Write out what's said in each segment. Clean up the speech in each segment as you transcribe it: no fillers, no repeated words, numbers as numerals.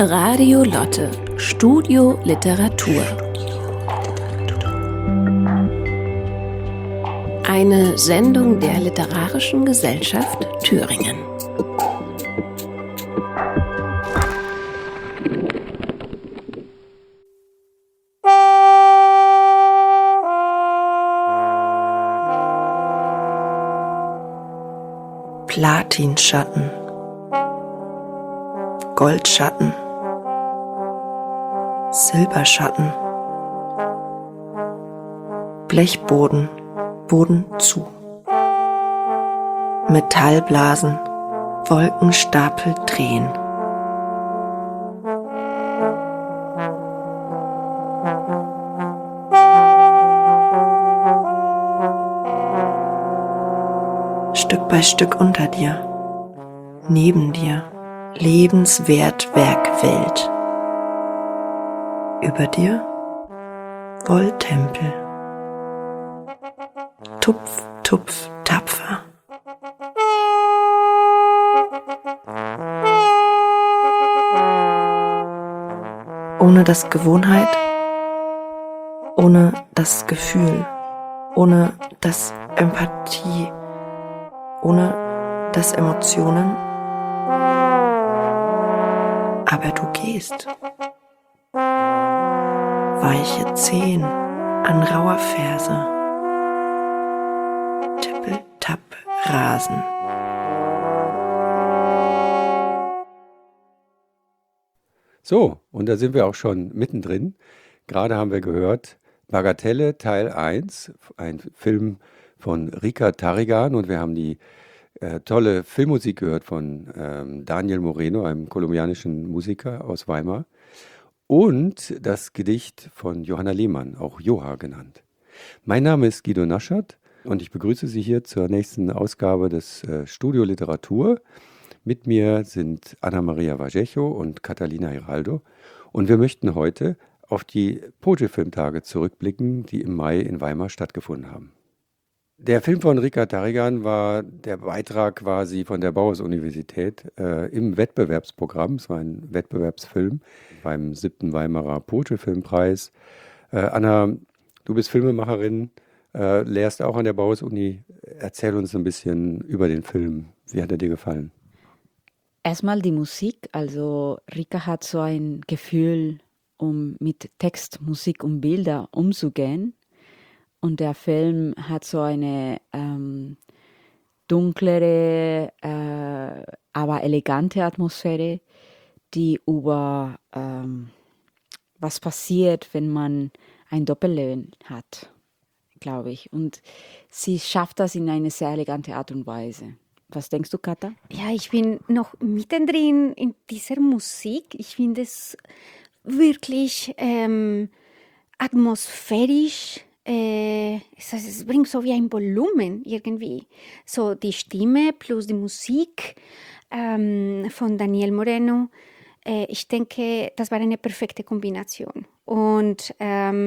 Radio Lotte, Studio Literatur. Eine Sendung der Literarischen Gesellschaft Thüringen. Platinschatten, Goldschatten, Silberschatten, Blechboden, Boden zu, Metallblasen, Wolkenstapel drehen. Stück bei Stück unter dir, neben dir, Lebenswertwerk Welt. Über dir, Wolltempel. Tupf, tupf, tapfer. Ohne das Gewohnheit, ohne das Gefühl, ohne das Empathie, ohne das Emotionen, aber du gehst. Weiche Zehen an rauer Ferse, Tippel-Tapp Rasen. So, und da sind wir auch schon mittendrin. Gerade haben wir gehört, Bagatelle Teil 1, ein Film von Rika Tarigan, und wir haben die tolle Filmmusik gehört von Daniel Moreno, einem kolumbianischen Musiker aus Weimar, und das Gedicht von Johanna Lehmann, auch Joha genannt. Mein Name ist Guido Naschert und ich begrüße Sie hier zur nächsten Ausgabe des Studio Literatur. Mit mir sind Anna-Maria Vallejo und Catalina Hiraldo, und wir möchten heute auf die Poetry-Filmtage zurückblicken, die im Mai in Weimar stattgefunden haben. Der Film von Rika Tarigan war der Beitrag quasi von der Bauhaus-Universität im Wettbewerbsprogramm. Es war ein Wettbewerbsfilm beim 7. Weimarer Poetry-Filmpreis. Anna, du bist Filmemacherin, lehrst auch an der Bauhaus-Uni. Erzähl uns ein bisschen über den Film. Wie hat er dir gefallen? Erstmal die Musik. Also Rika hat so ein Gefühl, um mit Text, Musik und Bilder umzugehen. Und der Film hat so eine dunklere, aber elegante Atmosphäre, die über was passiert, wenn man ein Doppelleben hat, glaube ich. Und sie schafft das in eine sehr elegante Art und Weise. Was denkst du, Katha? Ja, ich bin noch mittendrin in dieser Musik. Ich finde es wirklich atmosphärisch. Es bringt so wie ein Volumen irgendwie. So die Stimme plus die Musik von Daniel Moreno. Ich denke, das war eine perfekte Kombination. Und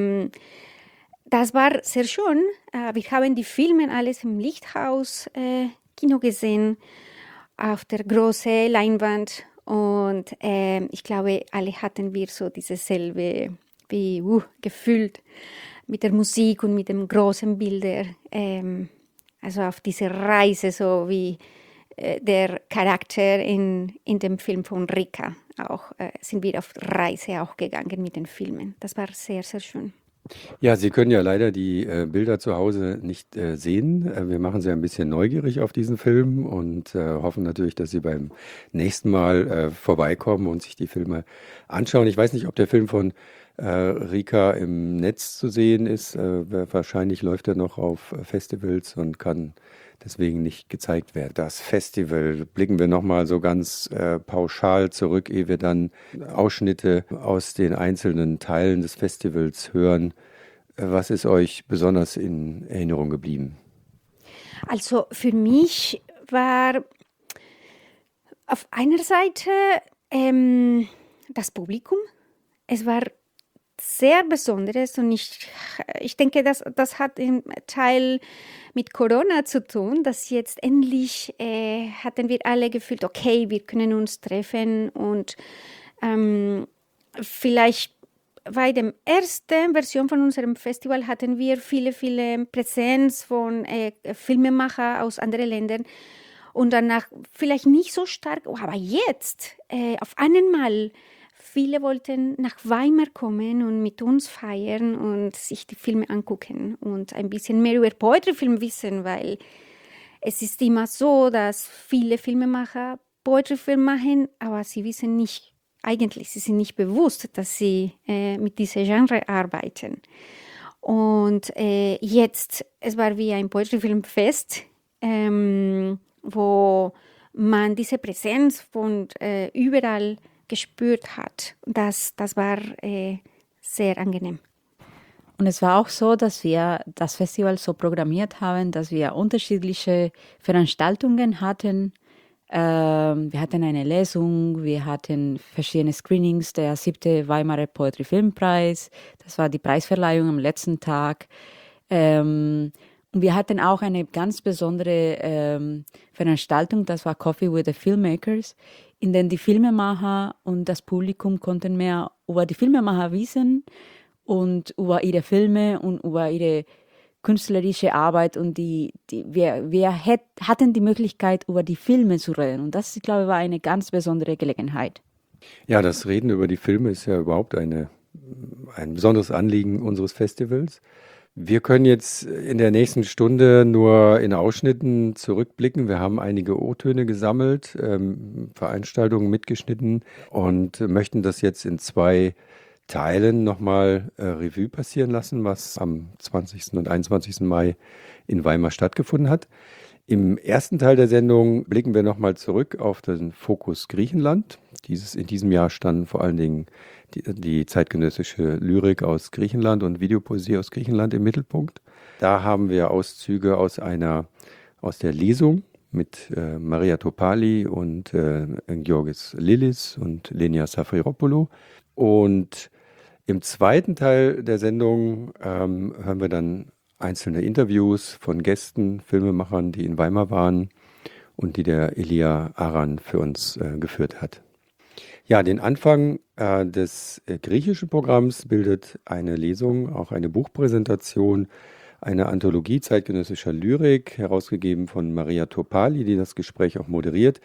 das war sehr schön. Wir haben die Filme alles im Lichthaus Kino gesehen, auf der großen Leinwand. Und ich glaube, alle hatten wir so dieses selbe Gefühl mit der Musik und mit dem großen Bilder, also auf diese Reise, so wie der Charakter in dem Film von Rika auch, sind wir auf Reise auch gegangen mit den Filmen. Das war sehr, sehr schön. Ja, Sie können ja leider die Bilder zu Hause nicht sehen. Wir machen Sie ein bisschen neugierig auf diesen Film und hoffen natürlich, dass Sie beim nächsten Mal vorbeikommen und sich die Filme anschauen. Ich weiß nicht, ob der Film von Rika im Netz zu sehen ist. Wahrscheinlich läuft er noch auf Festivals und kann deswegen nicht gezeigt werden. Das Festival, blicken wir nochmal so ganz pauschal zurück, ehe wir dann Ausschnitte aus den einzelnen Teilen des Festivals hören. Was ist euch besonders in Erinnerung geblieben? Also für mich war auf einer Seite das Publikum. Es war sehr Besonderes und ich denke, das hat im Teil mit Corona zu tun, dass jetzt endlich hatten wir alle gefühlt, okay, wir können uns treffen und Vielleicht bei der ersten Version von unserem Festival hatten wir viele Präsenz von Filmemachern aus anderen Ländern und danach vielleicht nicht so stark, aber jetzt auf einmal viele wollten nach Weimar kommen und mit uns feiern und sich die Filme angucken und ein bisschen mehr über Poetry-Film wissen, weil es ist immer so, dass viele Filmemacher Poetry-Film machen, aber sie wissen nicht, sie sind nicht bewusst, dass sie mit diesem Genre arbeiten. Und jetzt, es war wie ein Poetry-Filmfest, wo man diese Präsenz von überall gespürt hat. Das war sehr angenehm. Und es war auch so, dass wir das Festival so programmiert haben, dass wir unterschiedliche Veranstaltungen hatten. Wir hatten eine Lesung, wir hatten verschiedene Screenings, der 7. Weimarer Poetry Filmpreis, das war die Preisverleihung am letzten Tag. Und wir hatten auch eine ganz besondere Veranstaltung, das war Coffee with the Filmmakers, in der die Filmemacher und das Publikum konnten mehr über die Filmemacher wissen und über ihre Filme und über ihre künstlerische Arbeit und wir hatten die Möglichkeit, über die Filme zu reden. Und das, ich glaube, war eine ganz besondere Gelegenheit. Ja, das Reden über die Filme ist ja überhaupt ein besonderes Anliegen unseres Festivals. Wir können jetzt in der nächsten Stunde nur in Ausschnitten zurückblicken. Wir haben einige O-Töne gesammelt, Veranstaltungen mitgeschnitten und möchten das jetzt in 2 Teilen nochmal Revue passieren lassen, was am 20. und 21. Mai in Weimar stattgefunden hat. Im ersten Teil der Sendung blicken wir nochmal zurück auf den Fokus Griechenland. In diesem Jahr standen vor allen Dingen die zeitgenössische Lyrik aus Griechenland und Videopoesie aus Griechenland im Mittelpunkt. Da haben wir Auszüge aus der Lesung mit Maria Topali und Georgis Lilis und Lenia Safiropoulou. Und im zweiten Teil der Sendung hören wir dann einzelne Interviews von Gästen, Filmemachern, die in Weimar waren und die der Elia Aran für uns geführt hat. Ja, den Anfang des griechischen Programms bildet eine Lesung, auch eine Buchpräsentation, eine Anthologie zeitgenössischer Lyrik, herausgegeben von Maria Topali, die das Gespräch auch moderiert.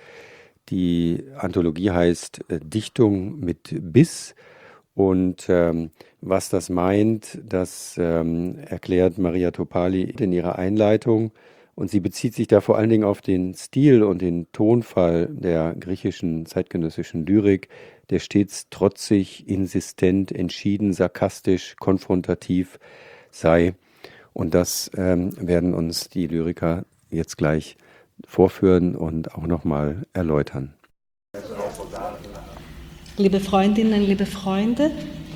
Die Anthologie heißt Dichtung mit Biss. Und was das meint, das erklärt Maria Topali in ihrer Einleitung. Und sie bezieht sich da vor allen Dingen auf den Stil und den Tonfall der griechischen zeitgenössischen Lyrik, der stets trotzig, insistent, entschieden, sarkastisch, konfrontativ sei. Und das werden uns die Lyriker jetzt gleich vorführen und auch nochmal erläutern. Liebe Freundinnen, liebe Freunde,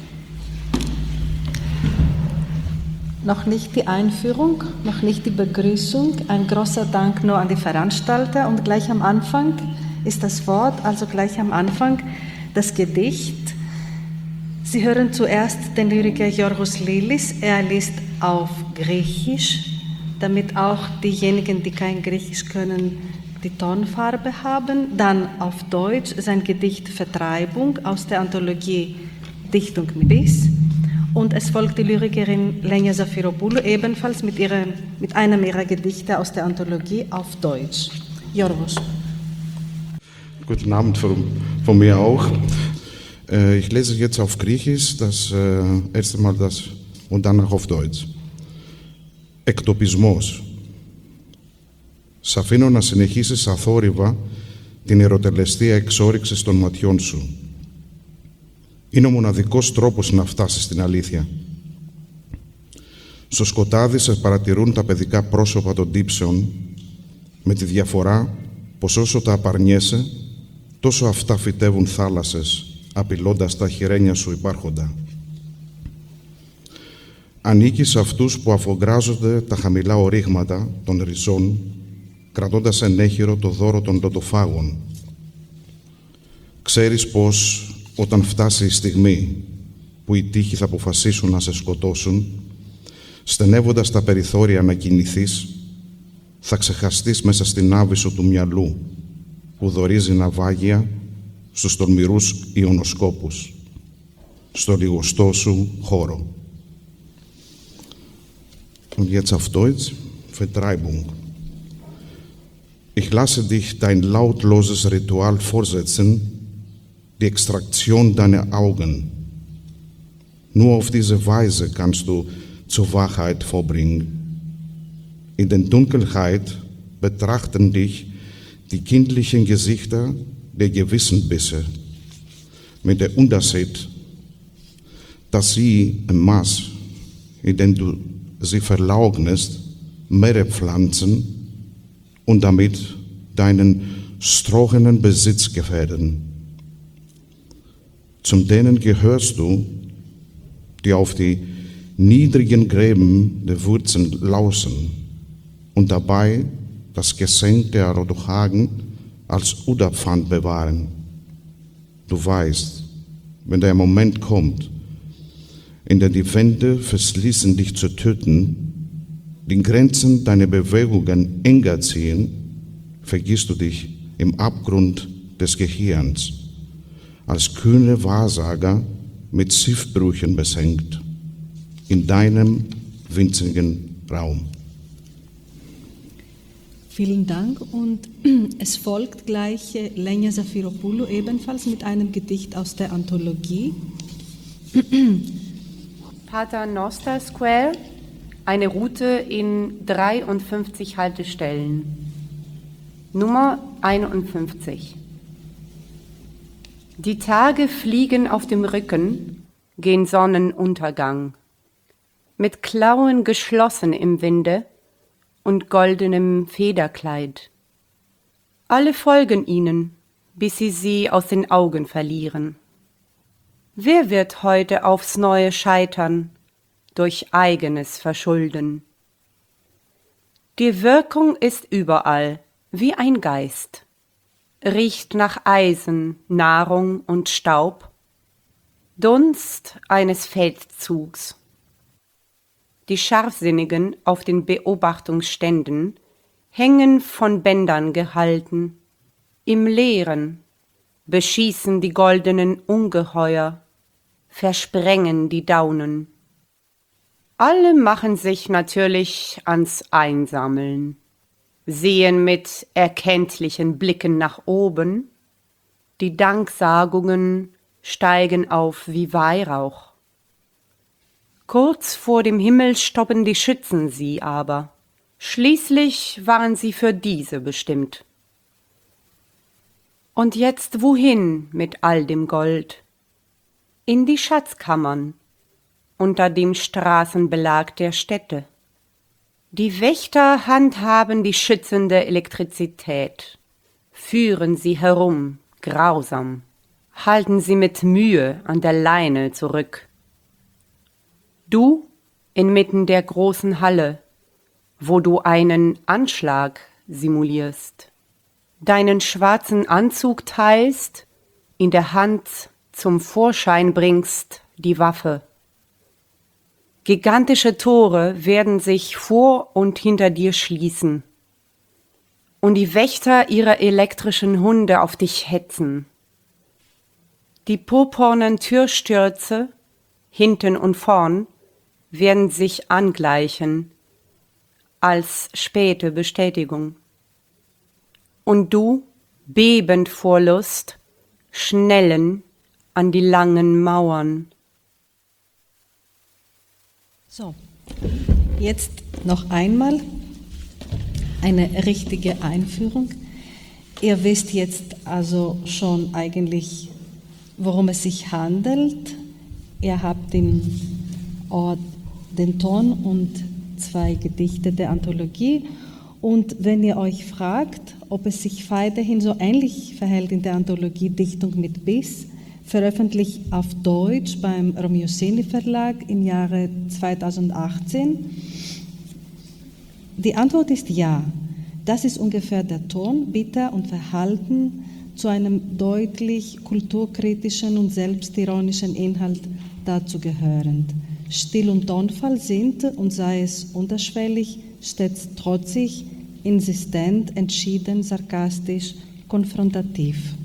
noch nicht die Einführung, noch nicht die Begrüßung. Ein großer Dank nur an die Veranstalter und gleich am Anfang ist das Wort, also gleich am Anfang das Gedicht. Sie hören zuerst den Lyriker Georgos Lilis. Er liest auf Griechisch, damit auch diejenigen, die kein Griechisch können, die Tonfarbe haben. Dann auf Deutsch sein Gedicht Vertreibung aus der Anthologie Dichtung mit Biss. Und es folgt die Lyrikerin Lenia Safiropoulou ebenfalls mit einem ihrer Gedichte aus der Anthologie auf Deutsch. Georgos. Guten Abend von mir auch. Ich lese jetzt auf Griechisch das erste Mal und danach auf Deutsch. Εκτοπισμός. Σ' αφήνω να συνεχίσεις αθόρυβα την ερωτελεστία εξόρυξης των ματιών σου. Είναι ο μοναδικός τρόπος να φτάσεις στην αλήθεια. Στο σκοτάδι σε παρατηρούν τα παιδικά πρόσωπα των τύψεων, με τη διαφορά πως όσο τα απαρνιέσαι, τόσο αυτά φυτεύουν θάλασσες, απειλώντας τα χειρένια σου υπάρχοντα. Ανήκεις σε αυτούς που αφογκράζονται τα χαμηλά ορίγματα των ριζών, κρατώντας ενέχειρο το δώρο των λοντοφάγων. Ξέρεις πως όταν φτάσει η στιγμή που οι τύχοι θα αποφασίσουν να σε σκοτώσουν, στενεύοντας τα περιθώρια να κινηθείς, θα ξεχαστείς μέσα στην άβυσσο του μυαλού που δωρίζει ναυάγια στους τολμηρούς ιονοσκόπους, στο λιγοστό σου χώρο. Und jetzt auf Deutsch, Vertreibung. Ich lasse dich dein lautloses Ritual fortsetzen, die Extraktion deiner Augen. Nur auf diese Weise kannst du zur Wahrheit vorbringen. In der Dunkelheit betrachten dich die kindlichen Gesichter der Gewissenbisse mit der Unterschied, dass sie im Maß, in dem du sie verleugnest, Meere pflanzen und damit deinen strohenen Besitz gefährden. Zum denen gehörst du, die auf die niedrigen Gräben der Wurzeln lauschen und dabei das Geschenk der Rodochagen als Uderpfand bewahren. Du weißt, wenn der Moment kommt, in der die Wände verschließen, dich zu töten, die Grenzen deiner Bewegungen enger ziehen, vergisst du dich im Abgrund des Gehirns, als kühne Wahrsager mit Schiffbrüchen besenkt, in deinem winzigen Raum. Vielen Dank und es folgt gleich Lenya Zafiropoulou ebenfalls mit einem Gedicht aus der Anthologie. Pater Noster Square, eine Route in 53 Haltestellen. Nummer 51. Die Tage fliegen auf dem Rücken gen Sonnenuntergang, mit Klauen geschlossen im Winde und goldenem Federkleid. Alle folgen ihnen, bis sie aus den Augen verlieren. Wer wird heute aufs Neue scheitern durch eigenes Verschulden? Die Wirkung ist überall wie ein Geist, riecht nach Eisen, Nahrung und Staub, Dunst eines Feldzugs. Die Scharfsinnigen auf den Beobachtungsständen hängen von Bändern gehalten, im Leeren beschießen die goldenen Ungeheuer, versprengen die Daunen. Alle machen sich natürlich ans Einsammeln, sehen mit erkenntlichen Blicken nach oben, die Danksagungen steigen auf wie Weihrauch. Kurz vor dem Himmel stoppen die Schützen sie aber, schließlich waren sie für diese bestimmt. Und jetzt wohin mit all dem Gold? In die Schatzkammern, unter dem Straßenbelag der Städte. Die Wächter handhaben die schützende Elektrizität, führen sie herum, grausam, halten sie mit Mühe an der Leine zurück. Du inmitten der großen Halle, wo du einen Anschlag simulierst, deinen schwarzen Anzug teilst, in der Hand zum Vorschein bringst die Waffe. Gigantische Tore werden sich vor und hinter dir schließen und die Wächter ihrer elektrischen Hunde auf dich hetzen. Die purpurnen Türstürze, hinten und vorn, werden sich angleichen als späte Bestätigung. Und du, bebend vor Lust, schnellen an die langen Mauern. So, jetzt noch einmal eine richtige Einführung. Ihr wisst jetzt also schon eigentlich, worum es sich handelt. Ihr habt den Ort, den Ton und 2 Gedichte der Anthologie. Und wenn ihr euch fragt, ob es sich weiterhin so ähnlich verhält in der Anthologie Dichtung mit Biss, veröffentlicht auf Deutsch beim Romioseni Verlag im Jahre 2018. Die Antwort ist ja. Das ist ungefähr der Ton, Bitter und Verhalten zu einem deutlich kulturkritischen und selbstironischen Inhalt dazu gehörend. Stil und Tonfall sind, und sei es unterschwellig, stets trotzig, insistent, entschieden, sarkastisch, konfrontativ.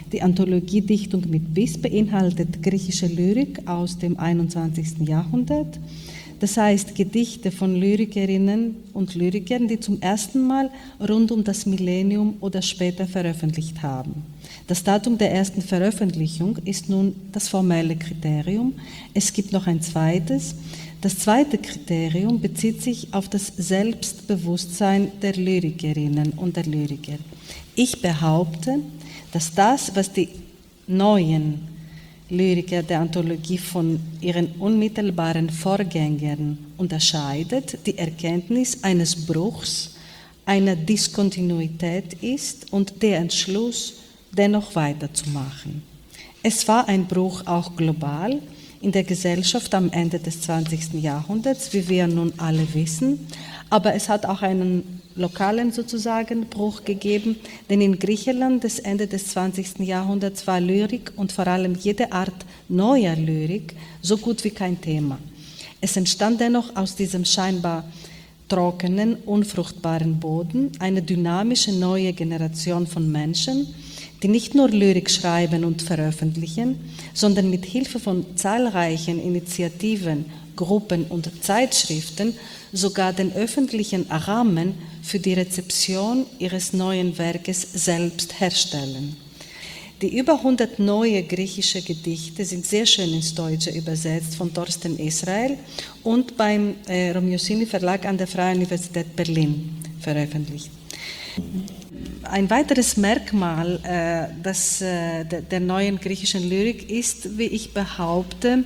Die Anthologie Dichtung mit Biss beinhaltet griechische Lyrik aus dem 21. Jahrhundert. Das heißt Gedichte von Lyrikerinnen und Lyrikern, die zum ersten Mal rund um das Millennium oder später veröffentlicht haben. Das Datum der ersten Veröffentlichung ist nun das formelle Kriterium. Es gibt noch ein zweites. Das zweite Kriterium bezieht sich auf das Selbstbewusstsein der Lyrikerinnen und der Lyriker. Ich behaupte, dass das, was die neuen Lyriker der Anthologie von ihren unmittelbaren Vorgängern unterscheidet, die Erkenntnis eines Bruchs, einer Diskontinuität ist und der Entschluss, dennoch weiterzumachen. Es war ein Bruch auch global in der Gesellschaft am Ende des 20. Jahrhunderts, wie wir nun alle wissen, aber es hat auch einen lokalen sozusagen Bruch gegeben, denn in Griechenland des Ende des 20. Jahrhunderts war Lyrik und vor allem jede Art neuer Lyrik so gut wie kein Thema. Es entstand dennoch aus diesem scheinbar trockenen, unfruchtbaren Boden eine dynamische neue Generation von Menschen, die nicht nur Lyrik schreiben und veröffentlichen, sondern mit Hilfe von zahlreichen Initiativen, Gruppen und Zeitschriften sogar den öffentlichen Rahmen für die Rezeption ihres neuen Werkes selbst herstellen. Die über 100 neue griechische Gedichte sind sehr schön ins Deutsche übersetzt von Thorsten Israel und beim Romiosini Verlag an der Freien Universität Berlin veröffentlicht. Ein weiteres Merkmal der neuen griechischen Lyrik ist, wie ich behaupte,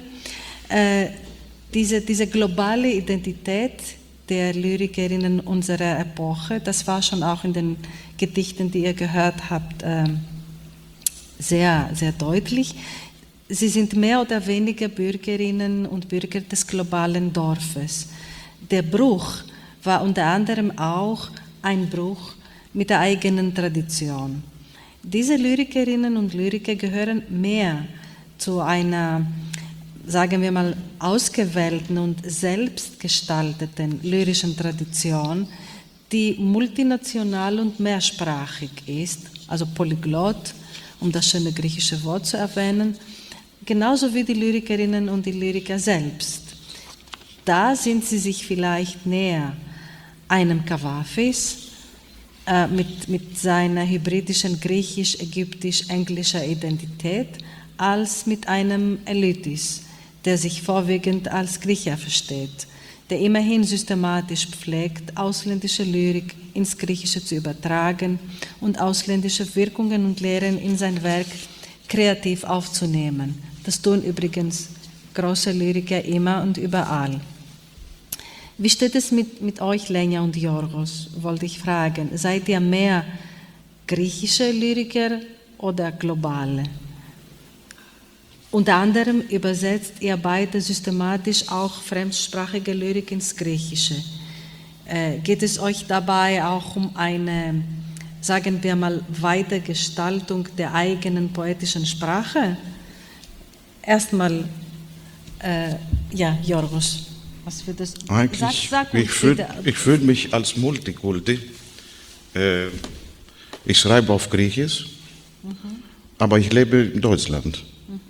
diese globale Identität der Lyrikerinnen unserer Epoche. Das war schon auch in den Gedichten, die ihr gehört habt, sehr, sehr deutlich. Sie sind mehr oder weniger Bürgerinnen und Bürger des globalen Dorfes. Der Bruch war unter anderem auch ein Bruch mit der eigenen Tradition. Diese Lyrikerinnen und Lyriker gehören mehr zu einer, sagen wir mal, ausgewählten und selbstgestalteten lyrischen Tradition, die multinational und mehrsprachig ist, also Polyglott, um das schöne griechische Wort zu erwähnen, genauso wie die Lyrikerinnen und die Lyriker selbst. Da sind sie sich vielleicht näher einem Kavafis mit seiner hybridischen griechisch-ägyptisch-englischer Identität als mit einem Elitis, der sich vorwiegend als Grieche versteht, der immerhin systematisch pflegt, ausländische Lyrik ins Griechische zu übertragen und ausländische Wirkungen und Lehren in sein Werk kreativ aufzunehmen. Das tun übrigens große Lyriker immer und überall. Wie steht es mit euch, Lenya und Yorgos, wollte ich fragen. Seid ihr mehr griechische Lyriker oder globale? Unter anderem übersetzt ihr beide systematisch auch fremdsprachige Lyrik ins Griechische. Geht es euch dabei auch um eine, sagen wir mal, Weitergestaltung der eigenen poetischen Sprache? Erstmal, Yorgos. Was für das? Eigentlich, ich fühle mich als Multikulti. Ich schreibe auf Griechisch, aber ich lebe in Deutschland.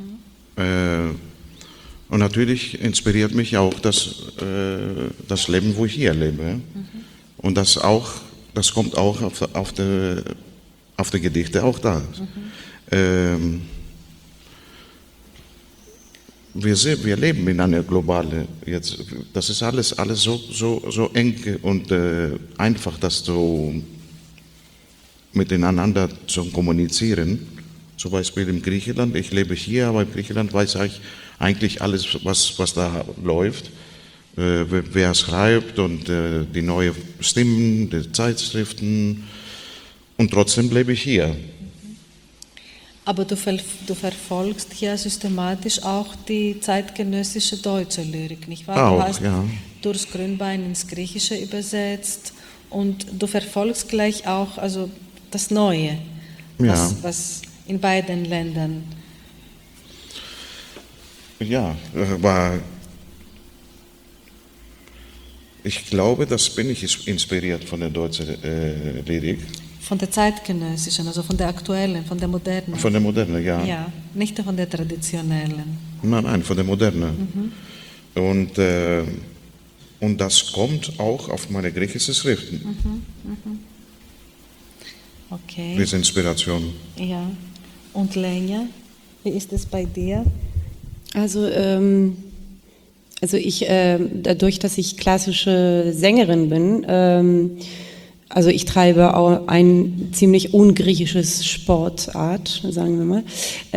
Und natürlich inspiriert mich auch das Leben, wo ich hier lebe. Und das kommt auch auf die Gedichte auch da. Wir leben in einer globalen, das ist alles so eng und einfach, das so miteinander zu kommunizieren. Zum Beispiel in Griechenland, ich lebe hier, aber in Griechenland weiß ich eigentlich alles, was da läuft, wer schreibt und die neuen Stimmen, die Zeitschriften, und trotzdem lebe ich hier. Aber du verfolgst hier systematisch auch die zeitgenössische deutsche Lyrik, nicht wahr? Du hast Durst Grünbein ins Griechische übersetzt und du verfolgst gleich auch also das Neue, was in beiden Ländern. Ja, aber ich glaube, das bin ich inspiriert von der deutschen Lyrik. Von der zeitgenössischen, also von der aktuellen, von der modernen. Von der Moderne, ja. Ja, nicht von der traditionellen. Nein, von der Moderne. Und das kommt auch auf meine griechischen Schriften. Okay. Diese Inspiration. Ja. Und Lenja, wie ist es bei dir? Also ich, dadurch, dass ich klassische Sängerin bin, also ich treibe auch ein ziemlich ungriechisches Sportart, sagen wir mal,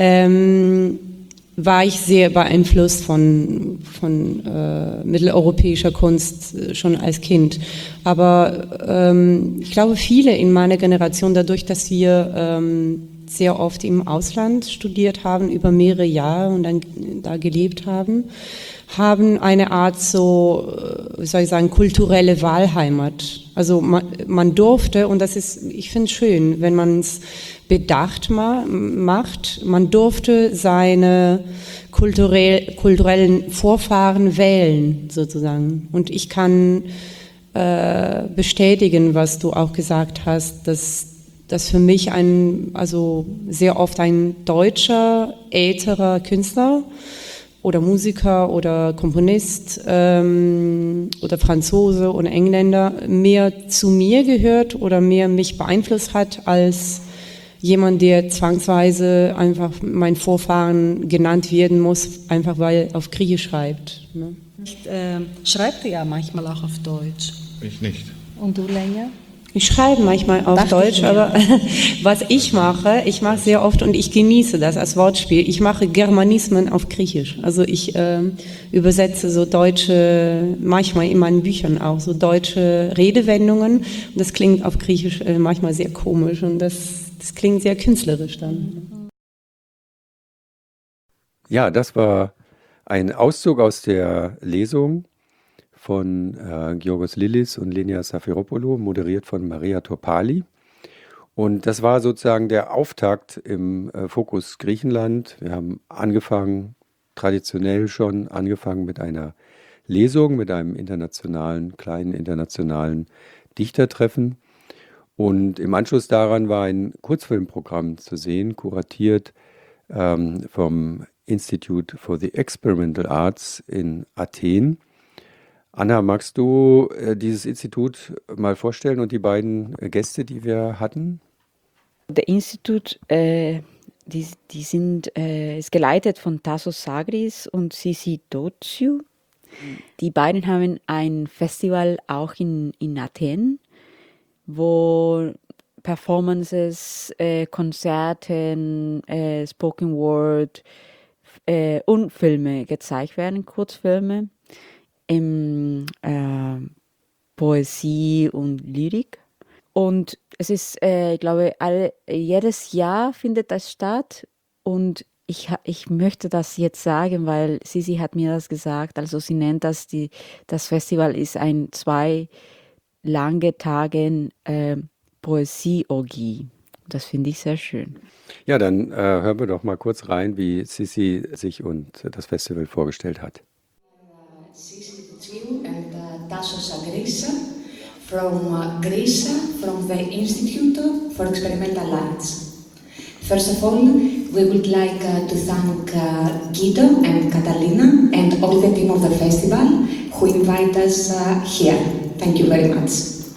war ich sehr beeinflusst von mitteleuropäischer Kunst schon als Kind. Aber ich glaube, viele in meiner Generation, dadurch, dass wir sehr oft im Ausland studiert haben, über mehrere Jahre und dann da gelebt haben, haben eine Art so, wie soll ich sagen, kulturelle Wahlheimat. Also man durfte, und das ist, ich finde es schön, wenn man es bedacht macht, man durfte seine kulturellen Vorfahren wählen, sozusagen. Und ich kann bestätigen, was du auch gesagt hast, dass für mich also sehr oft ein deutscher, älterer Künstler oder Musiker oder Komponist oder Franzose oder Engländer mehr zu mir gehört oder mehr mich beeinflusst hat als jemand, der zwangsweise einfach mein Vorfahren genannt werden muss, einfach weil er auf Griechisch schreibt. Ne? Schreibt ihr ja manchmal auch auf Deutsch. Ich nicht. Und du, Lenja? Ich schreibe manchmal auf Deutsch, aber was ich mache sehr oft und ich genieße das als Wortspiel, ich mache Germanismen auf Griechisch. Also ich übersetze so deutsche, manchmal in meinen Büchern auch, so deutsche Redewendungen. Und das klingt auf Griechisch manchmal sehr komisch und das klingt sehr künstlerisch dann. Ja, das war ein Auszug aus der Lesung von Georgos Lillis und Lenia Safiropoulou, moderiert von Maria Topali. Und das war sozusagen der Auftakt im Fokus Griechenland. Wir haben traditionell schon angefangen mit einer Lesung, mit einem kleinen internationalen Dichtertreffen. Und im Anschluss daran war ein Kurzfilmprogramm zu sehen, kuratiert vom Institute for the Experimental Arts in Athen. Anna, magst du dieses Institut mal vorstellen und die beiden Gäste, die wir hatten? Das Institut ist geleitet von Tassos Sagris und Sisi Dotsiou. Die beiden haben ein Festival auch in Athen, wo Performances, Konzerte, Spoken Word und Filme gezeigt werden, Kurzfilme. Poesie und Lyrik. Und es ist, ich glaube, jedes Jahr findet das statt. Und ich möchte das jetzt sagen, weil Sisi hat mir das gesagt. Also sie nennt das, das Festival ist ein 2 lange Tage Poesieorgie. Das finde ich sehr schön. Ja, dann hören wir doch mal kurz rein, wie Sisi sich und das Festival vorgestellt hat. Sisi Dotsiou and Tassos Sagris from Greece, from the Institute for Experimental Arts. First of all, we would like to thank Guido and Catalina and all the team of the festival who invite us here. Thank you very much.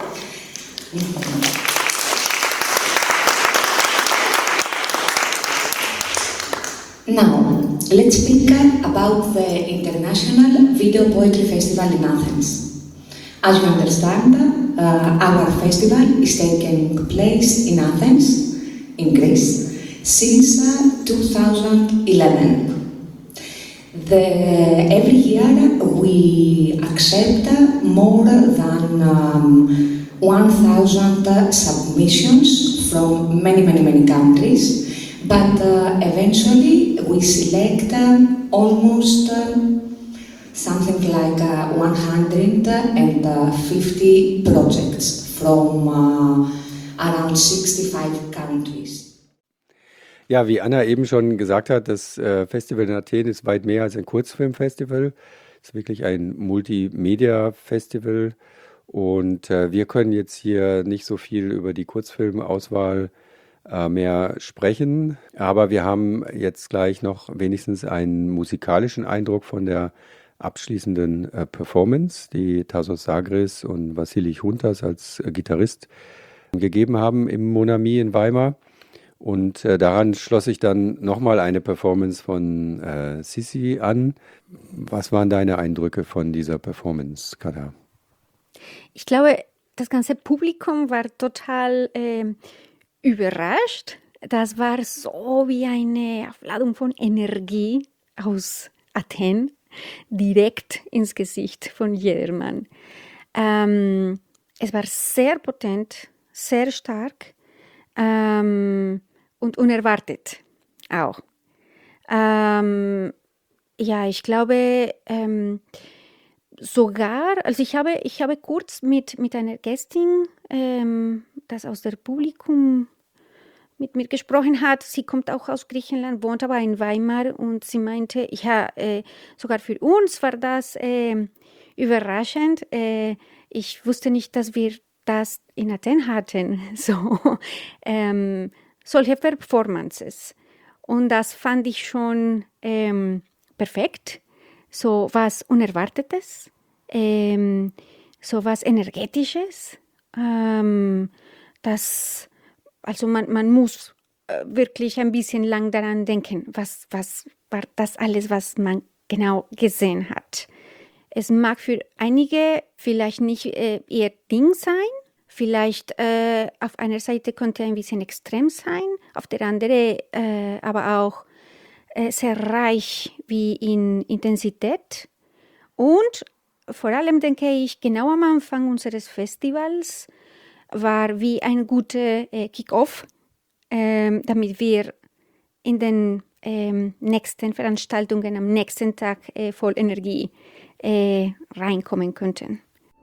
Now, let's speak about the International Video Poetry Festival in Athens. As you understand, our festival is taking place in Athens, in Greece, since 2011. Every year we accept more than 1,000 submissions from many countries. But eventually we select almost something like 150 projects from around 65 countries. Ja, wie Anna eben schon gesagt hat, das Festival in Athen ist weit mehr als ein Kurzfilmfestival. Es ist wirklich ein Multimedia-Festival Und wir können jetzt hier nicht so viel über die Kurzfilmauswahl mehr sprechen, aber wir haben jetzt gleich noch wenigstens einen musikalischen Eindruck von der abschließenden Performance, die Tassos Zagris und Vassilis Huntas als Gitarrist gegeben haben im Mon Ami in Weimar. Und daran schloss sich dann nochmal eine Performance von Sissi an. Was waren deine Eindrücke von dieser Performance, Kata? Ich glaube, das ganze Publikum war total überrascht. Das war so wie eine Aufladung von Energie aus Athen, direkt ins Gesicht von jedermann. Es war sehr potent, sehr stark und unerwartet auch. Ja, ich glaube, sogar, also ich habe kurz mit einer Gästin, das aus dem Publikum mit mir gesprochen hat. Sie kommt auch aus Griechenland, wohnt aber in Weimar und sie meinte, sogar für uns war das überraschend. Ich wusste nicht, dass wir das in Athen hatten, solche Performances. Und das fand ich schon perfekt. So was Unerwartetes, so was Energetisches. Also man muss wirklich ein bisschen lang daran denken, was war das alles, was man genau gesehen hat. Es mag für einige vielleicht nicht ihr Ding sein, vielleicht auf einer Seite konnte ein bisschen extrem sein, auf der anderen aber auch sehr reich wie in Intensität. Und vor allem denke ich, genau am Anfang unseres Festivals war wie ein guter Kick-off, damit wir in den nächsten Veranstaltungen am nächsten Tag voll Energie reinkommen könnten.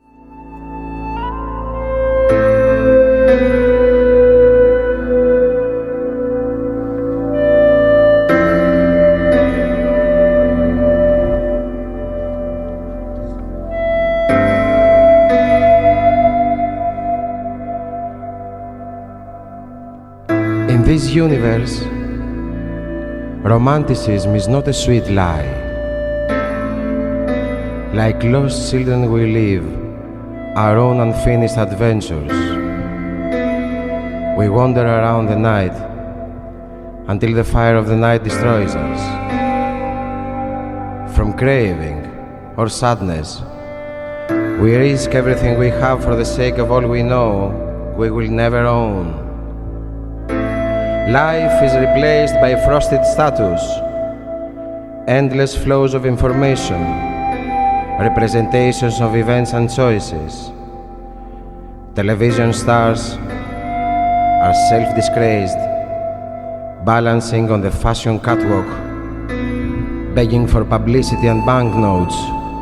In this universe, romanticism is not a sweet lie. Like lost children we live our own unfinished adventures. We wander around the night until the fire of the night destroys us. From craving or sadness, we risk everything we have for the sake of all we know we will never own. Life is replaced by frosted status, endless flows of information, representations of events and choices. Television stars are self-disgraced, balancing on the fashion catwalk, begging for publicity and banknotes.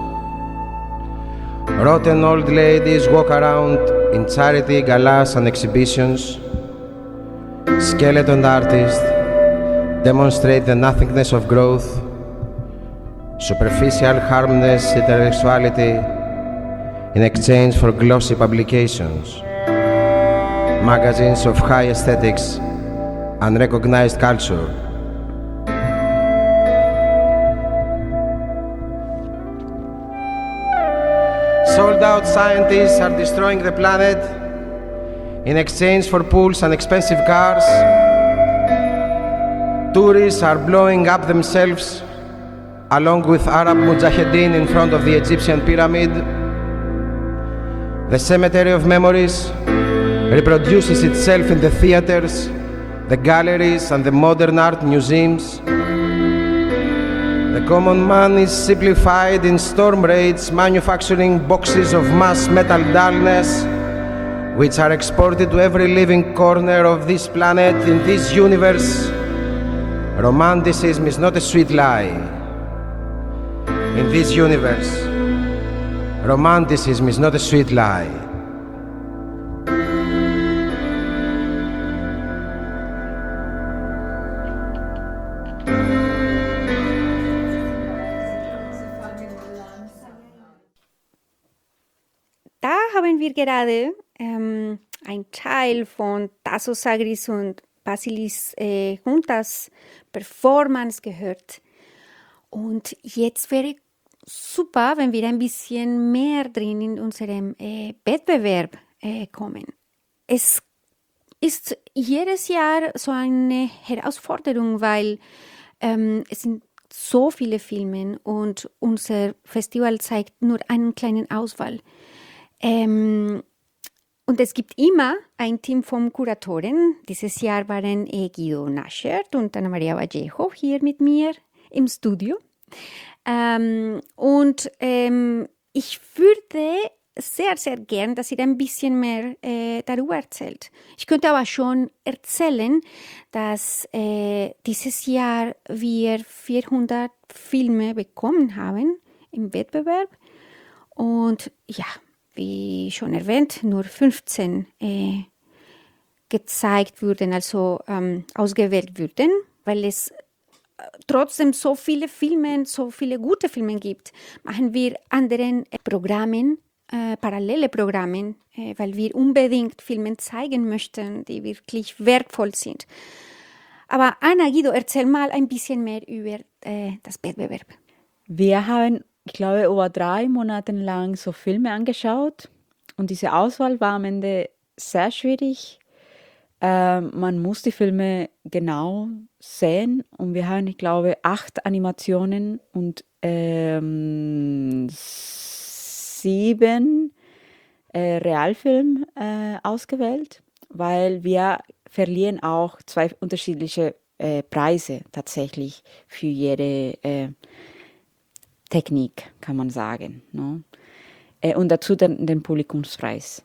Rotten old ladies walk around in charity galas and exhibitions. Skeleton artists demonstrate the nothingness of growth, superficial harmless intellectuality in exchange for glossy publications, magazines of high aesthetics, unrecognized culture. Sold-out scientists are destroying the planet in exchange for pools and expensive cars. Tourists are blowing up themselves along with Arab Mujahideen in front of the Egyptian pyramid. The cemetery of memories reproduces itself in the theaters, the galleries and the modern art museums. The common man is simplified in storm raids, manufacturing boxes of mass metal dullness, which are exported to every living corner of this planet. In this universe, romanticism is not a sweet lie. In this universe, romanticism is not a sweet lie. wir gerade ein Teil von Tasso Sagris und Vasilis Juntas Performance gehört. Und jetzt wäre super, wenn wir ein bisschen mehr drin in unserem Wettbewerb kommen. Es ist jedes Jahr so eine Herausforderung, weil es sind so viele Filme und unser Festival zeigt nur einen kleinen Auswahl. Und es gibt immer ein Team von Kuratoren. Dieses Jahr waren Guido Naschert und Ana Maria Vallejo hier mit mir im Studio. Ich würde sehr, sehr gern, dass ihr ein bisschen mehr darüber erzählt. Ich könnte aber schon erzählen, dass dieses Jahr wir 400 Filme bekommen haben im Wettbewerb und ja, wie schon erwähnt, nur 15 gezeigt wurden, also ausgewählt wurden, weil es trotzdem so viele Filme, so viele gute Filme gibt, machen wir anderen Programmen, parallele Programme, weil wir unbedingt Filme zeigen möchten, die wirklich wertvoll sind. Aber Anna, Guido, erzähl mal ein bisschen mehr über das Wettbewerb. Wir haben, ich glaube, über 3 Monate lang so Filme angeschaut und diese Auswahl war am Ende sehr schwierig. Man muss die Filme genau sehen und wir haben, ich glaube, 8 Animationen und 7 Realfilme ausgewählt, weil wir verlieren auch 2 unterschiedliche Preise tatsächlich für jede Technik, kann man sagen. Ne? Und dazu den Publikumspreis.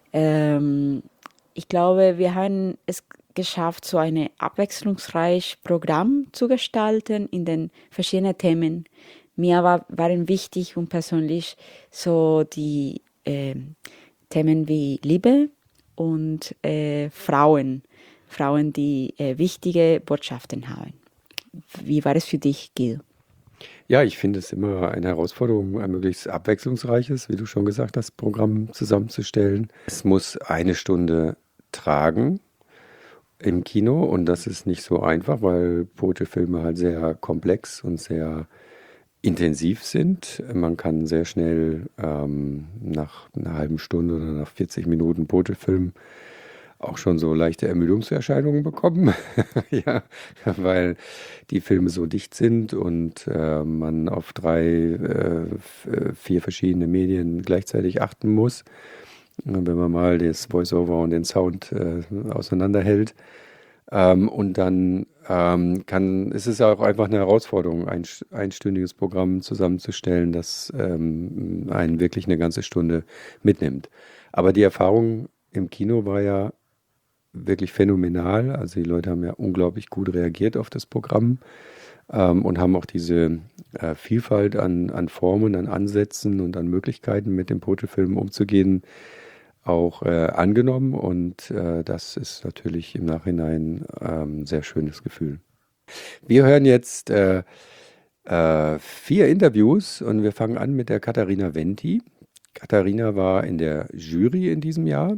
Ich glaube, wir haben es geschafft, so ein abwechslungsreiches Programm zu gestalten in den verschiedenen Themen. Mir waren wichtig und persönlich so die Themen wie Liebe und Frauen, die wichtige Botschaften haben. Wie war es für dich, Guido? Ja, ich finde es immer eine Herausforderung, ein möglichst abwechslungsreiches, wie du schon gesagt hast, Programm zusammenzustellen. Es muss 1 Stunde tragen im Kino und das ist nicht so einfach, weil Poetry-Filme halt sehr komplex und sehr intensiv sind. Man kann sehr schnell nach einer halben Stunde oder nach 40 Minuten Poetry-Film auch schon so leichte Ermüdungserscheinungen bekommen, ja, weil die Filme so dicht sind und man auf 3, 4 verschiedene Medien gleichzeitig achten muss. Wenn man mal das Voice-Over und den Sound auseinanderhält. Und dann ist es auch einfach eine Herausforderung, ein einstündiges Programm zusammenzustellen, das einen wirklich eine ganze Stunde mitnimmt. Aber die Erfahrung im Kino war ja wirklich phänomenal. Also die Leute haben ja unglaublich gut reagiert auf das Programm und haben auch diese Vielfalt an Formen, an Ansätzen und an Möglichkeiten, mit dem Poetry-Film umzugehen, auch angenommen und das ist natürlich im Nachhinein ein sehr schönes Gefühl. Wir hören jetzt 4 Interviews und wir fangen an mit der Katharina Venti. Katharina war in der Jury in diesem Jahr.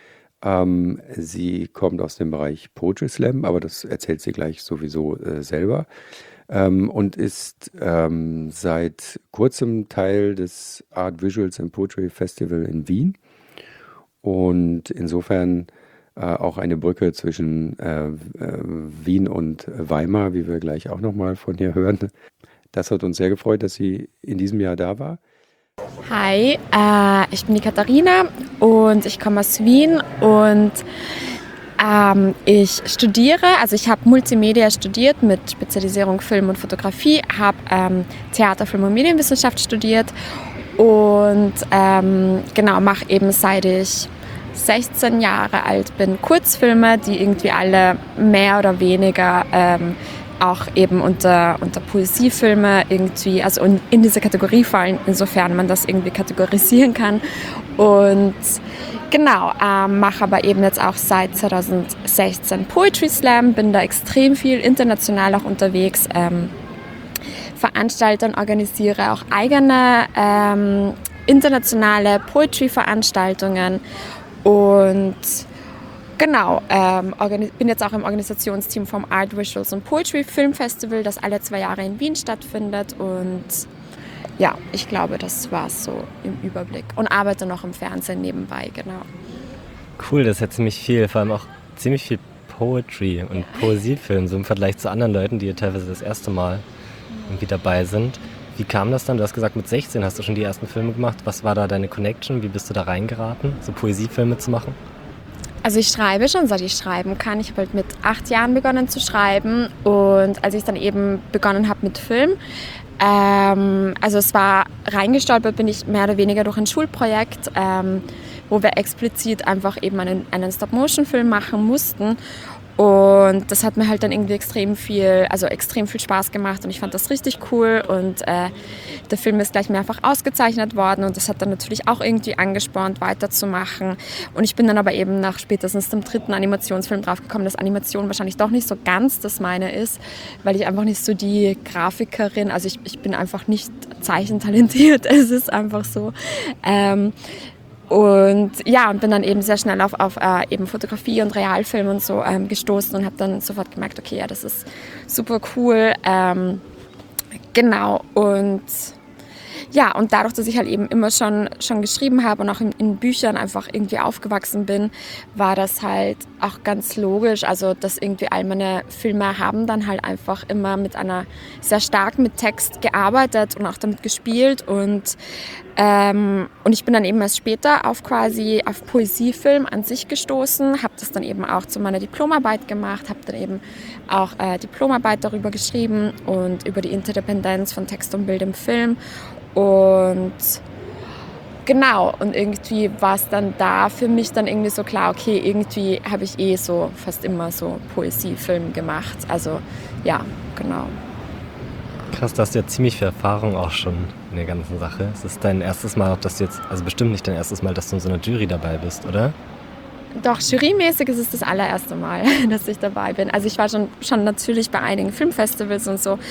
Sie kommt aus dem Bereich Poetry Slam, aber das erzählt sie gleich sowieso selber. Und ist seit kurzem Teil des Art Visuals and Poetry Festival in Wien. Und insofern auch eine Brücke zwischen Wien und Weimar, wie wir gleich auch nochmal von ihr hören. Das hat uns sehr gefreut, dass sie in diesem Jahr da war. Hi, ich bin die Katharina und ich komme aus Wien und ich studiere, also ich habe Multimedia studiert mit Spezialisierung Film und Fotografie, habe Theater, Film und Medienwissenschaft studiert und genau, mache eben seit ich 16 Jahre alt bin Kurzfilme, die irgendwie alle mehr oder weniger auch eben unter Poesiefilme irgendwie, also in diese Kategorie fallen, insofern man das irgendwie kategorisieren kann. Und genau, mache aber eben jetzt auch seit 2016 Poetry Slam, bin da extrem viel international auch unterwegs, veranstalte und organisiere auch eigene internationale Poetry-Veranstaltungen und genau, bin jetzt auch im Organisationsteam vom Art, Visuals und Poetry Film Festival, das alle 2 Jahre in Wien stattfindet und ja, ich glaube, das war es so im Überblick und arbeite noch im Fernsehen nebenbei, genau. Cool, das ist ja ziemlich viel, vor allem auch ziemlich viel Poetry und Poesiefilm, so im Vergleich zu anderen Leuten, die teilweise das erste Mal irgendwie dabei sind. Wie kam das dann? Du hast gesagt, mit 16 hast du schon die ersten Filme gemacht. Was war da deine Connection? Wie bist du da reingeraten, so Poesiefilme zu machen? Also ich schreibe schon, seit ich schreiben kann. Ich habe halt mit 8 Jahren begonnen zu schreiben und als ich dann eben begonnen habe mit Film, also es war reingestolpert, bin ich mehr oder weniger durch ein Schulprojekt, wo wir explizit einfach eben einen Stop-Motion-Film machen mussten. Und das hat mir halt dann irgendwie extrem viel Spaß gemacht und ich fand das richtig cool und der Film ist gleich mehrfach ausgezeichnet worden und das hat dann natürlich auch irgendwie angespornt, weiterzumachen. Und ich bin dann aber eben nach spätestens dem 3. Animationsfilm draufgekommen, dass Animation wahrscheinlich doch nicht so ganz das meine ist, weil ich einfach nicht so die Grafikerin, also ich bin einfach nicht zeichentalentiert, es ist einfach so. Und ja, und bin dann eben sehr schnell auf eben Fotografie und Realfilm und so gestoßen und habe dann sofort gemerkt, okay, ja, das ist super cool. Genau, und ja, und dadurch, dass ich halt eben immer schon geschrieben habe und auch in Büchern einfach irgendwie aufgewachsen bin, war das halt auch ganz logisch. Also, dass irgendwie all meine Filme haben dann halt einfach immer sehr stark mit Text gearbeitet und auch damit gespielt. Und ich bin dann eben erst später auf Poesiefilm an sich gestoßen, habe das dann eben auch zu meiner Diplomarbeit gemacht, habe dann eben auch Diplomarbeit darüber geschrieben und über die Interdependenz von Text und Bild im Film. Und genau, und irgendwie war es dann da für mich dann irgendwie so klar, okay, irgendwie habe ich so fast immer so Poesiefilm gemacht. Also ja, genau. Krass, da hast du ja ziemlich viel Erfahrung auch schon in der ganzen Sache. Es ist dein erstes Mal, also bestimmt nicht dein erstes Mal, dass du in so einer Jury dabei bist, oder? Doch, jurymäßig ist es das allererste Mal, dass ich dabei bin. Also ich war schon natürlich bei einigen Filmfestivals und so.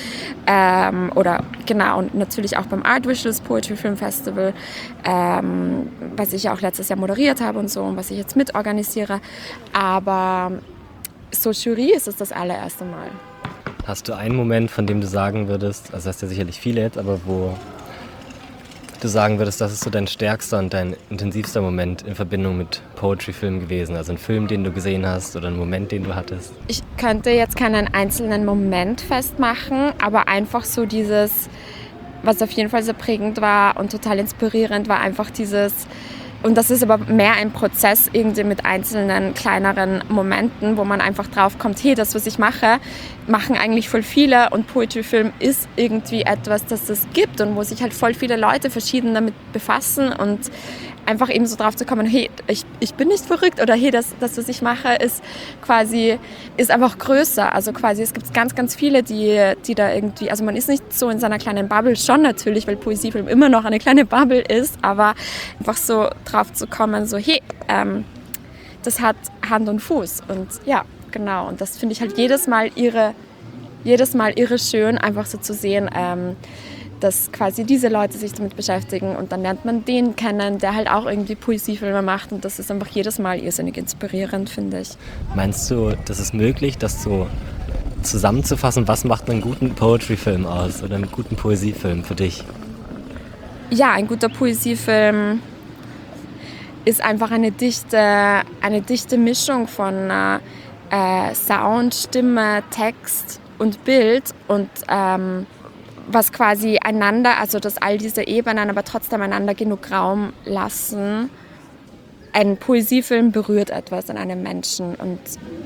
Und natürlich auch beim Art Visuals Poetry Film Festival, was ich ja auch letztes Jahr moderiert habe und so und was ich jetzt mitorganisiere. Aber so Jury ist es das allererste Mal. Hast du einen Moment, von dem du sagen würdest, also hast du ja sicherlich viele jetzt, aber wo du sagen würdest, das ist so dein stärkster und dein intensivster Moment in Verbindung mit Poetry-Film gewesen? Also ein Film, den du gesehen hast oder ein Moment, den du hattest? Ich könnte jetzt keinen einzelnen Moment festmachen, aber einfach so dieses, was auf jeden Fall sehr prägend war und total inspirierend war, einfach dieses, und das ist aber mehr ein Prozess irgendwie mit einzelnen kleineren Momenten, wo man einfach drauf kommt, hey, das, was ich mache, machen eigentlich voll viele und Poetry-Film ist irgendwie etwas, das es gibt und wo sich halt voll viele Leute verschieden damit befassen und einfach eben so drauf zu kommen, hey, ich bin nicht verrückt oder hey, das, was ich mache, ist einfach größer. Also quasi, es gibt ganz, ganz viele, die da irgendwie, also man ist nicht so in seiner kleinen Bubble, schon natürlich, weil Poesiefilm immer noch eine kleine Bubble ist, aber einfach so drauf zu kommen, so hey, das hat Hand und Fuß und ja, genau. Und das finde ich halt jedes Mal irre schön, einfach so zu sehen, dass quasi diese Leute sich damit beschäftigen und dann lernt man den kennen, der halt auch irgendwie Poesiefilme macht und das ist einfach jedes Mal irrsinnig inspirierend, finde ich. Meinst du, das ist möglich, das so zusammenzufassen, was macht einen guten Poetry-Film aus oder einen guten Poesiefilm für dich? Ja, ein guter Poesiefilm ist einfach eine dichte Mischung von Sound, Stimme, Text und Bild und was quasi einander, also dass all diese Ebenen aber trotzdem einander genug Raum lassen. Ein Poesiefilm berührt etwas in einem Menschen und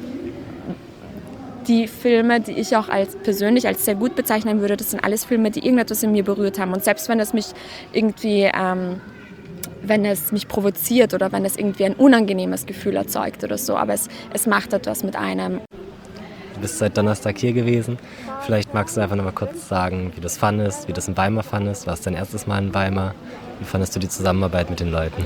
die Filme, die ich auch persönlich als sehr gut bezeichnen würde, das sind alles Filme, die irgendetwas in mir berührt haben und selbst wenn es mich irgendwie wenn es mich provoziert oder wenn es irgendwie ein unangenehmes Gefühl erzeugt oder so, aber es macht etwas mit einem. Du bist seit Donnerstag hier gewesen. Vielleicht magst du einfach noch mal kurz sagen, wie du es fandest, wie du es in Weimar fandest. War es dein erstes Mal in Weimar? Wie fandest du die Zusammenarbeit mit den Leuten?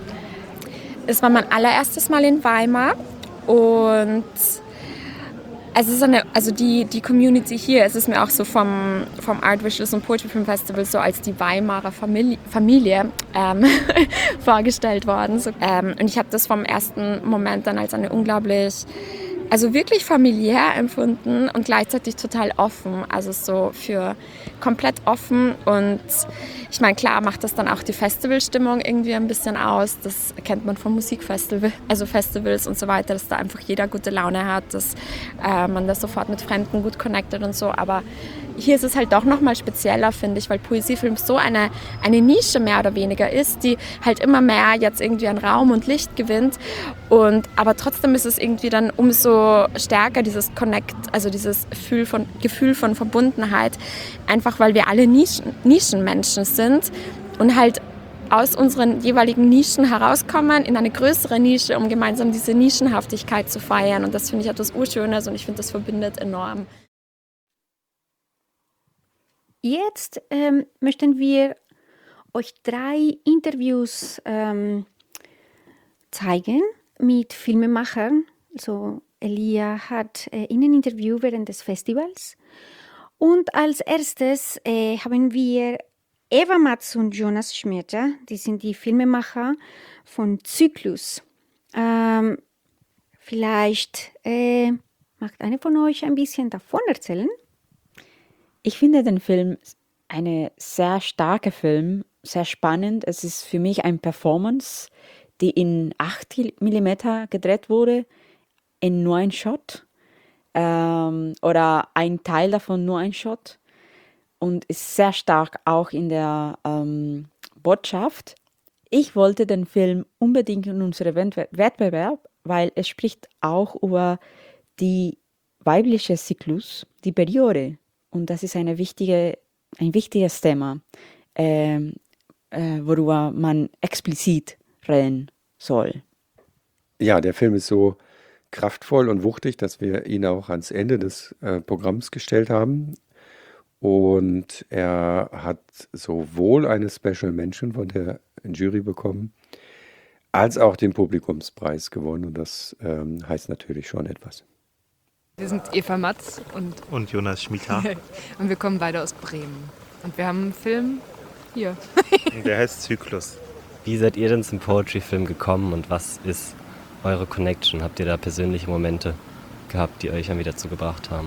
Es war mein allererstes Mal in Weimar und Es ist die Community hier, es ist mir auch so vom Art Visuals und Poetry Film Festival so als die Weimarer Familie vorgestellt worden. Und ich habe das vom ersten Moment dann als eine unglaublich, also wirklich familiär empfunden und gleichzeitig total offen, also so für komplett offen. Und ich meine, klar macht das dann auch die Festivalstimmung irgendwie ein bisschen aus, das kennt man vom Musikfestival, also Festivals und so weiter, dass da einfach jeder gute Laune hat, dass man da sofort mit Fremden gut connectet und so, aber hier ist es halt doch nochmal spezieller, finde ich, weil Poesiefilm so eine Nische mehr oder weniger ist, die halt immer mehr jetzt irgendwie an Raum und Licht gewinnt. Aber trotzdem ist es irgendwie dann umso stärker, dieses Connect, also dieses Gefühl von Verbundenheit, einfach weil wir alle Nischenmenschen sind und halt aus unseren jeweiligen Nischen herauskommen in eine größere Nische, um gemeinsam diese Nischenhaftigkeit zu feiern. Und das finde ich etwas Urschönes und ich finde, das verbindet enorm. Jetzt möchten wir euch 3 Interviews zeigen mit Filmemachern. Also Elia hat ihnen interviewt während des Festivals. Und als erstes haben wir Eva Matz und Jonas Schmierter. Die sind die Filmemacher von Zyklus. Vielleicht mag eine von euch ein bisschen davon erzählen. Ich finde den Film eine sehr starke Film, sehr spannend. Es ist für mich eine Performance, die in 8 mm gedreht wurde, in nur ein Shot oder ein Teil davon nur ein Shot und ist sehr stark auch in der Botschaft. Ich wollte den Film unbedingt in unseren Wettbewerb, weil es spricht auch über die weibliche Zyklus, die Periode. Und das ist ein wichtiges Thema, worüber man explizit reden soll. Ja, der Film ist so kraftvoll und wuchtig, dass wir ihn auch ans Ende des Programms gestellt haben. Und er hat sowohl eine Special Mention von der Jury bekommen, als auch den Publikumspreis gewonnen. Und das heißt natürlich schon etwas. Wir sind Eva Matz und Jonas Schmierter. Und wir kommen beide aus Bremen. Und wir haben einen Film hier. Der heißt Zyklus. Wie seid ihr denn zum Poetry-Film gekommen und was ist eure Connection? Habt ihr da persönliche Momente gehabt, die euch dann wieder dazu gebracht haben?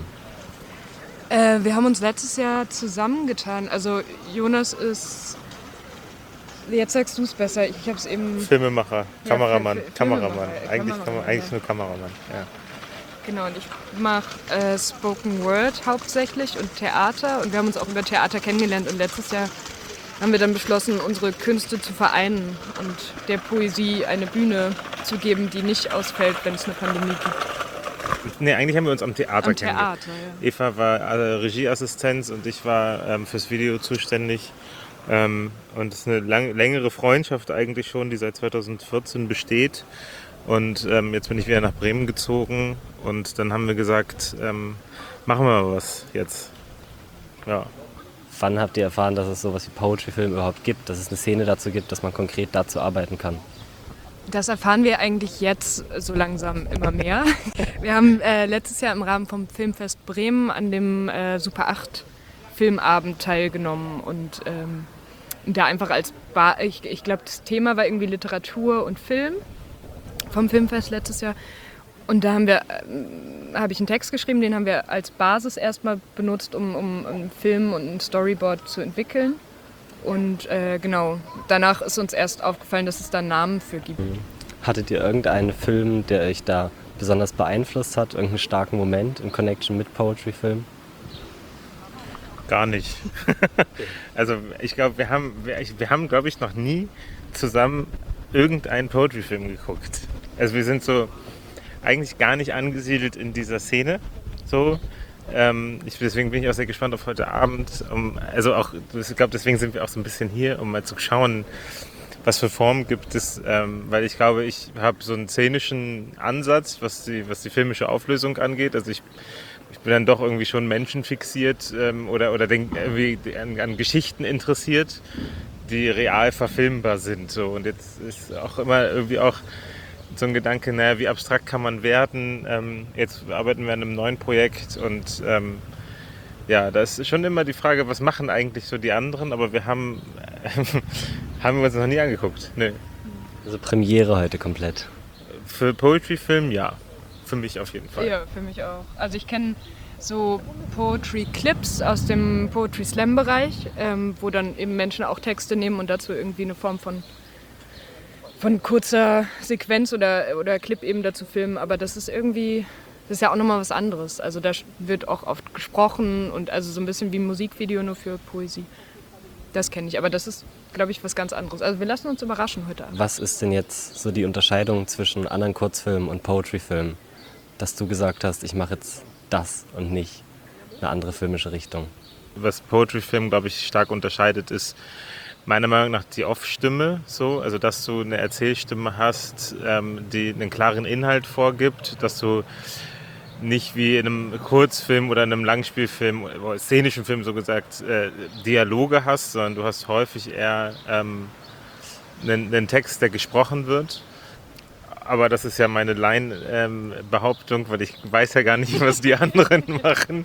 Wir haben uns letztes Jahr zusammengetan. Also Jonas ist... Jetzt sagst du es besser. Ich habe es eben... Filmemacher, Kameramann. Kameramann. Eigentlich nur Kameramann, ja. Genau, und ich mache Spoken Word hauptsächlich und Theater. Und wir haben uns auch über Theater kennengelernt. Und letztes Jahr haben wir dann beschlossen, unsere Künste zu vereinen und der Poesie eine Bühne zu geben, die nicht ausfällt, wenn es eine Pandemie gibt. Nee, eigentlich haben wir uns am Theater kennengelernt. Ja. Eva war Regieassistenz und ich war fürs Video zuständig. Und es ist eine längere Freundschaft eigentlich schon, die seit 2014 besteht. Und jetzt bin ich wieder nach Bremen gezogen und dann haben wir gesagt, machen wir mal was jetzt. Ja. Wann habt ihr erfahren, dass es sowas wie Poetry-Film überhaupt gibt, dass es eine Szene dazu gibt, dass man konkret dazu arbeiten kann? Das erfahren wir eigentlich jetzt so langsam immer mehr. Wir haben letztes Jahr im Rahmen vom Filmfest Bremen an dem Super 8 Filmabend teilgenommen und da einfach ich glaube, das Thema war irgendwie Literatur und Film vom Filmfest letztes Jahr. Und da habe ich einen Text geschrieben, den haben wir als Basis erstmal benutzt, um einen Film und ein Storyboard zu entwickeln. Und genau, danach ist uns erst aufgefallen, dass es da einen Namen für gibt. Hattet ihr irgendeinen Film, der euch da besonders beeinflusst hat? Irgendeinen starken Moment in Connection mit Poetry-Film? Gar nicht. Also ich glaube, wir haben, glaube ich, noch nie zusammen irgendeinen Poetry-Film geguckt. Also wir sind so eigentlich gar nicht angesiedelt in dieser Szene. So. Deswegen bin ich auch sehr gespannt auf heute Abend. Ich glaube, deswegen sind wir auch so ein bisschen hier, um mal zu schauen, was für Formen gibt es. Weil ich glaube, ich habe so einen szenischen Ansatz, was die filmische Auflösung angeht. Also ich bin dann doch irgendwie schon menschenfixiert oder irgendwie an Geschichten interessiert, die real verfilmbar sind. So. Und jetzt ist auch immer irgendwie auch so ein Gedanke, naja, wie abstrakt kann man werden? Jetzt arbeiten wir an einem neuen Projekt und ja, da ist schon immer die Frage, was machen eigentlich so die anderen, aber wir haben wir uns noch nie angeguckt. Nee. Also Premiere heute komplett. Für Poetry-Film ja, für mich auf jeden Fall. Ja, für mich auch. Also ich kenne so Poetry-Clips aus dem Poetry-Slam-Bereich, wo dann eben Menschen auch Texte nehmen und dazu irgendwie eine Form von kurzer Sequenz oder Clip eben dazu filmen. Aber das ist ja auch nochmal was anderes. Also da wird auch oft gesprochen und also so ein bisschen wie ein Musikvideo nur für Poesie. Das kenne ich, aber das ist, glaube ich, was ganz anderes. Also wir lassen uns überraschen heute Abend. Was ist denn jetzt so die Unterscheidung zwischen anderen Kurzfilmen und Poetry-Filmen? Dass du gesagt hast, ich mache jetzt das und nicht eine andere filmische Richtung. Was Poetry-Film, glaube ich, stark unterscheidet, ist meiner Meinung nach die Off-Stimme. So. Also dass du eine Erzählstimme hast, die einen klaren Inhalt vorgibt, dass du nicht wie in einem Kurzfilm oder in einem Langspielfilm oder szenischen Film so gesagt Dialoge hast, sondern du hast häufig eher einen Text, der gesprochen wird. Aber das ist ja meine Laienbehauptung, weil ich weiß ja gar nicht, was die anderen machen.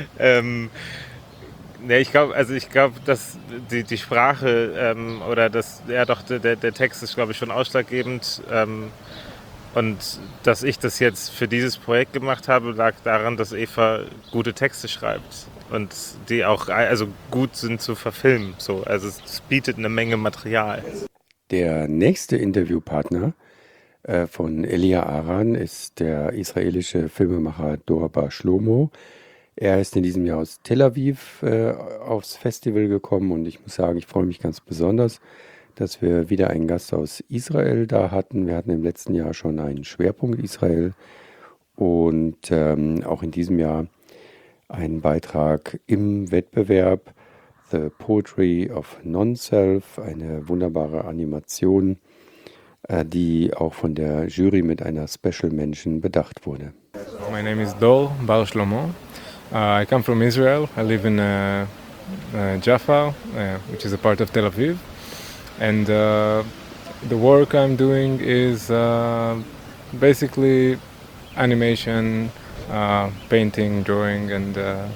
Ich glaube, dass die Sprache oder der Text ist, glaube ich, schon ausschlaggebend. Und dass ich das jetzt für dieses Projekt gemacht habe, lag daran, dass Eva gute Texte schreibt und die auch gut sind zu verfilmen. So. Also es bietet eine Menge Material. Der nächste Interviewpartner von Elia Aran ist der israelische Filmemacher Dorba Shlomo. Er ist in diesem Jahr aus Tel Aviv aufs Festival gekommen und ich muss sagen, ich freue mich ganz besonders, dass wir wieder einen Gast aus Israel da hatten. Wir hatten im letzten Jahr schon einen Schwerpunkt Israel und auch in diesem Jahr einen Beitrag im Wettbewerb The Poetry of Non-Self, eine wunderbare Animation, die auch von der Jury mit einer Special Mention bedacht wurde. My name is Dor Bar Shlomo. I come from Israel. I live in Jaffa, which is a part of Tel Aviv. And the work I'm doing is basically animation, painting, drawing, and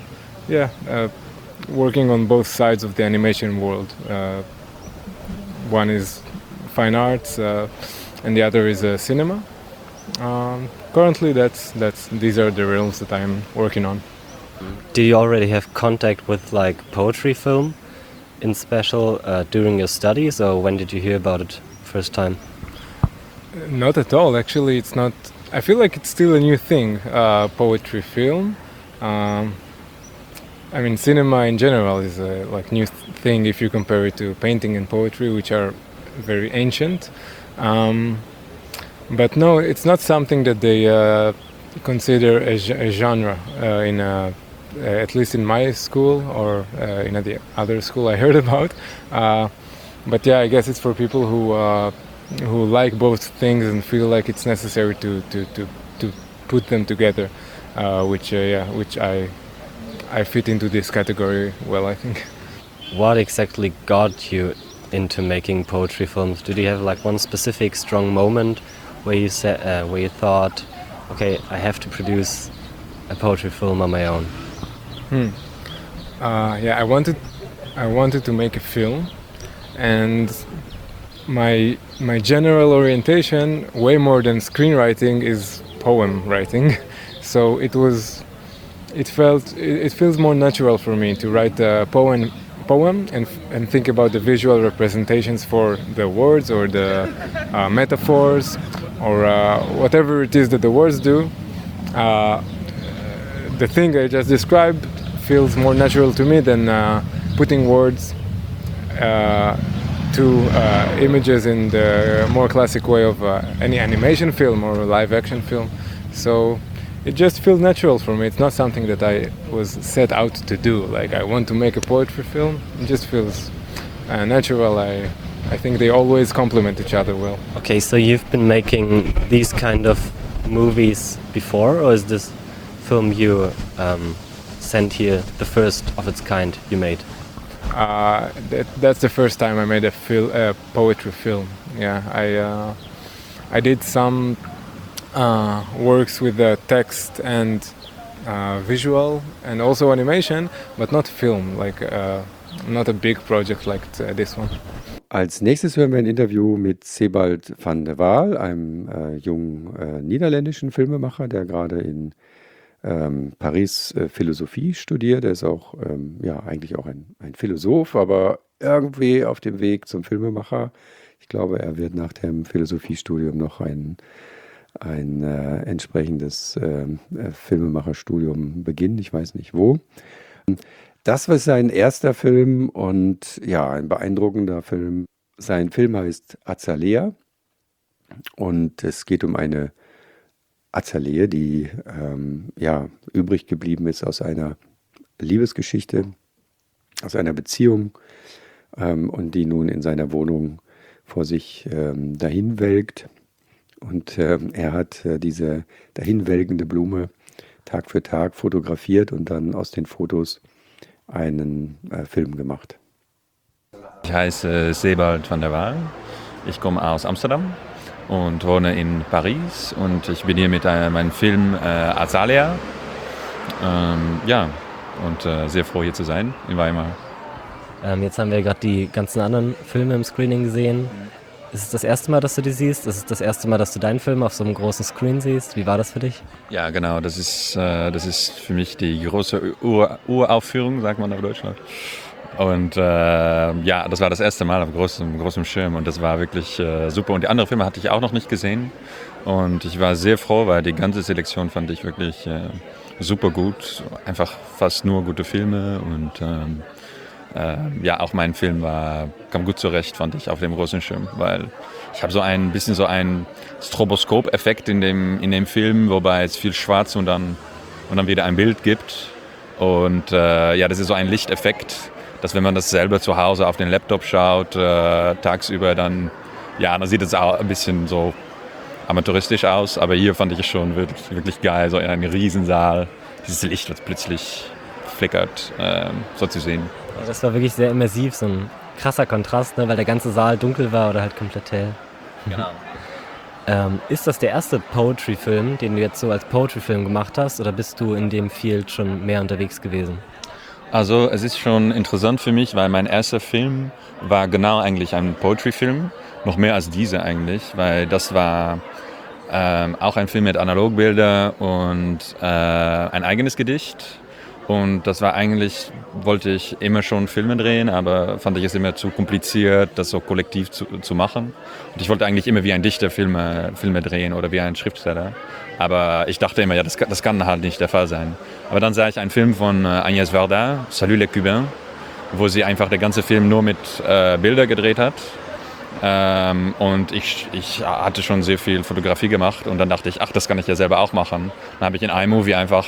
working on both sides of the animation world. One is fine arts, and the other is cinema. Currently, these are the realms that I'm working on. Do you already have contact with like poetry film in special during your studies, or when did you hear about it first time? Not at all. Actually, it's not. I feel like it's still a new thing, poetry film. I mean, cinema in general is a new thing if you compare it to painting and poetry, which are very ancient. But no, it's not something that they consider a genre at least in my school or in the other school I heard about. But yeah, I guess it's for people who like both things and feel like it's necessary to put them together, which I fit into this category well, I think. What exactly got you into making poetry films? Did you have like one specific strong moment where you said, where you thought, okay, I have to produce a poetry film on my own? I wanted to make a film, and my general orientation, way more than screenwriting, is poem writing. So it feels more natural for me to write a poem and think about the visual representations for the words or the metaphors or whatever it is that the words do. The thing I just described feels more natural to me than putting words to images in the more classic way of any animation film or live action film. So it just feels natural for me. It's not something that I was set out to do. Like I want to make a poetry film. It just feels natural. I think they always complement each other well. Okay, so you've been making these kind of movies before, or is this film you sent here the first of its kind you made? That's the first time I made a poetry film. Yeah, I did some works with the text and visual and also animation, but not film, like not a big project like this one. Als nächstes hören wir ein Interview mit Sebald van der Waal, einem jungen niederländischen Filmemacher, der gerade in Paris Philosophie studiert. Er ist auch eigentlich auch ein Philosoph, aber irgendwie auf dem Weg zum Filmemacher. Ich glaube, er wird nach dem Philosophiestudium noch ein entsprechendes Filmemacherstudium beginnen. Ich weiß nicht wo. Das war sein erster Film und ja, ein beeindruckender Film. Sein Film heißt Azalea und es geht um eine Azalee, die übrig geblieben ist aus einer Liebesgeschichte, aus einer Beziehung und die nun in seiner Wohnung vor sich dahin welkt. Und er hat diese dahinwelkende Blume Tag für Tag fotografiert und dann aus den Fotos einen Film gemacht. Ich heiße Sebald van der Waal. Ich komme aus Amsterdam und wohne in Paris und ich bin hier mit meinem Film Azalea. Sehr froh hier zu sein in Weimar. Jetzt haben wir gerade die ganzen anderen Filme im Screening gesehen. Ist es das erste Mal, dass du die siehst? Ist es das erste Mal, dass du deinen Film auf so einem großen Screen siehst? Wie war das für dich? Ja, genau. Das ist für mich die große Uraufführung, sagt man auf Deutschland. Und das war das erste Mal auf großem Schirm und das war wirklich super. Und die anderen Filme hatte ich auch noch nicht gesehen. Und ich war sehr froh, weil die ganze Selektion fand ich wirklich super gut. Einfach fast nur gute Filme und auch mein Film kam gut zurecht, fand ich, auf dem großen Schirm, weil ich habe so ein bisschen so einen Stroboskop-Effekt in dem Film, wobei es viel Schwarz und dann wieder ein Bild gibt. Und das ist so ein Lichteffekt, dass wenn man das selber zu Hause auf den Laptop schaut, tagsüber, dann sieht es auch ein bisschen so amateuristisch aus. Aber hier fand ich es schon wirklich, wirklich geil, so in einem Riesensaal, dieses Licht, was plötzlich flickert, so zu sehen. Ja, das war wirklich sehr immersiv, so ein krasser Kontrast, ne, weil der ganze Saal dunkel war oder halt komplett hell. Genau. Ist das der erste Poetry-Film, den du jetzt so als Poetry-Film gemacht hast, oder bist du in dem Field schon mehr unterwegs gewesen? Also es ist schon interessant für mich, weil mein erster Film war genau eigentlich ein Poetry-Film, noch mehr als dieser eigentlich, weil das war auch ein Film mit Analogbildern und ein eigenes Gedicht. Und das war eigentlich, wollte ich immer schon Filme drehen, aber fand ich es immer zu kompliziert, das so kollektiv zu machen. Und ich wollte eigentlich immer wie ein Dichter Filme drehen oder wie ein Schriftsteller. Aber ich dachte immer, das kann halt nicht der Fall sein. Aber dann sah ich einen Film von Agnès Varda, Salut les Cubains, wo sie einfach den ganzen Film nur mit Bildern gedreht hat. Und ich hatte schon sehr viel Fotografie gemacht und dann dachte ich, das kann ich ja selber auch machen. Dann habe ich in iMovie einfach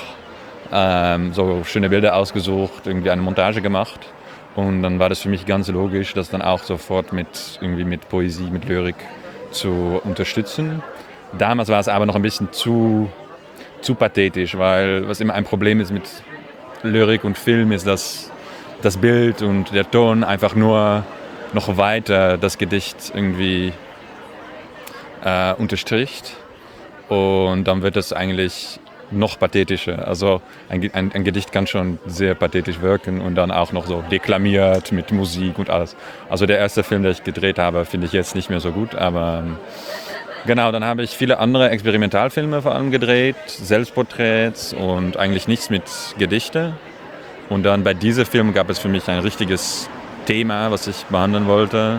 so schöne Bilder ausgesucht, irgendwie eine Montage gemacht und dann war das für mich ganz logisch, das dann auch sofort mit Poesie, mit Lyrik zu unterstützen. Damals war es aber noch ein bisschen zu pathetisch, weil was immer ein Problem ist mit Lyrik und Film ist, dass das Bild und der Ton einfach nur noch weiter das Gedicht irgendwie unterstricht und dann wird es eigentlich noch pathetischer. Also ein Gedicht kann schon sehr pathetisch wirken und dann auch noch so deklamiert mit Musik und alles. Also der erste Film, den ich gedreht habe, finde ich jetzt nicht mehr so gut, aber genau, dann habe ich viele andere Experimentalfilme vor allem gedreht, Selbstporträts und eigentlich nichts mit Gedichte. Und dann bei diesem Film gab es für mich ein richtiges Thema, was ich behandeln wollte.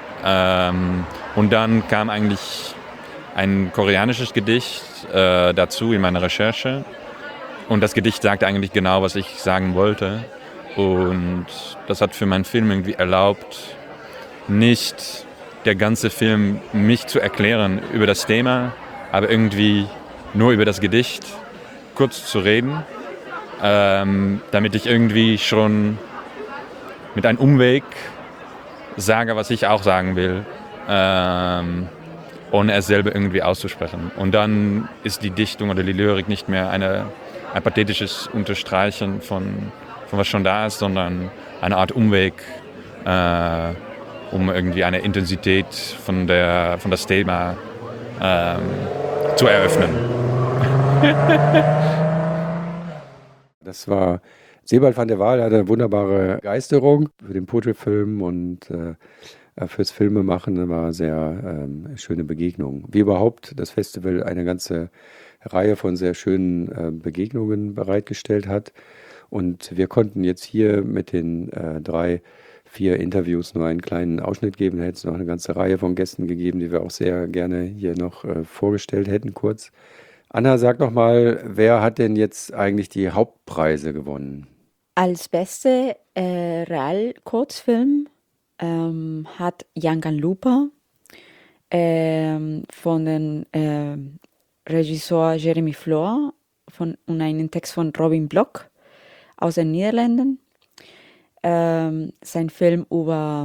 Und dann kam eigentlich ein koreanisches Gedicht dazu in meiner Recherche. Und das Gedicht sagte eigentlich genau, was ich sagen wollte. Und das hat für meinen Film irgendwie erlaubt, nicht der ganze Film mich zu erklären über das Thema, aber irgendwie nur über das Gedicht kurz zu reden, damit ich irgendwie schon mit einem Umweg sage, was ich auch sagen will. Ohne es selber irgendwie auszusprechen. Und dann ist die Dichtung oder die Lyrik nicht mehr ein pathetisches Unterstreichen von was schon da ist, sondern eine Art Umweg, um irgendwie eine Intensität von das Thema zu eröffnen. Das war Sebald van der Waal, hatte eine wunderbare Begeisterung für den Poetry-Film und fürs Filmemachen. Das war eine sehr schöne Begegnung. Wie überhaupt das Festival eine ganze Reihe von sehr schönen Begegnungen bereitgestellt hat. Und wir konnten jetzt hier mit den 3-4 Interviews nur einen kleinen Ausschnitt geben. Da hätte es noch eine ganze Reihe von Gästen gegeben, die wir auch sehr gerne hier noch vorgestellt hätten, kurz. Anna, sag noch mal, wer hat denn jetzt eigentlich die Hauptpreise gewonnen? Als beste Real-Kurzfilm hat Jangan-Lupa von dem Regisseur Jeremy Floor und einen Text von Robin Bloch aus den Niederlanden. Sein Film über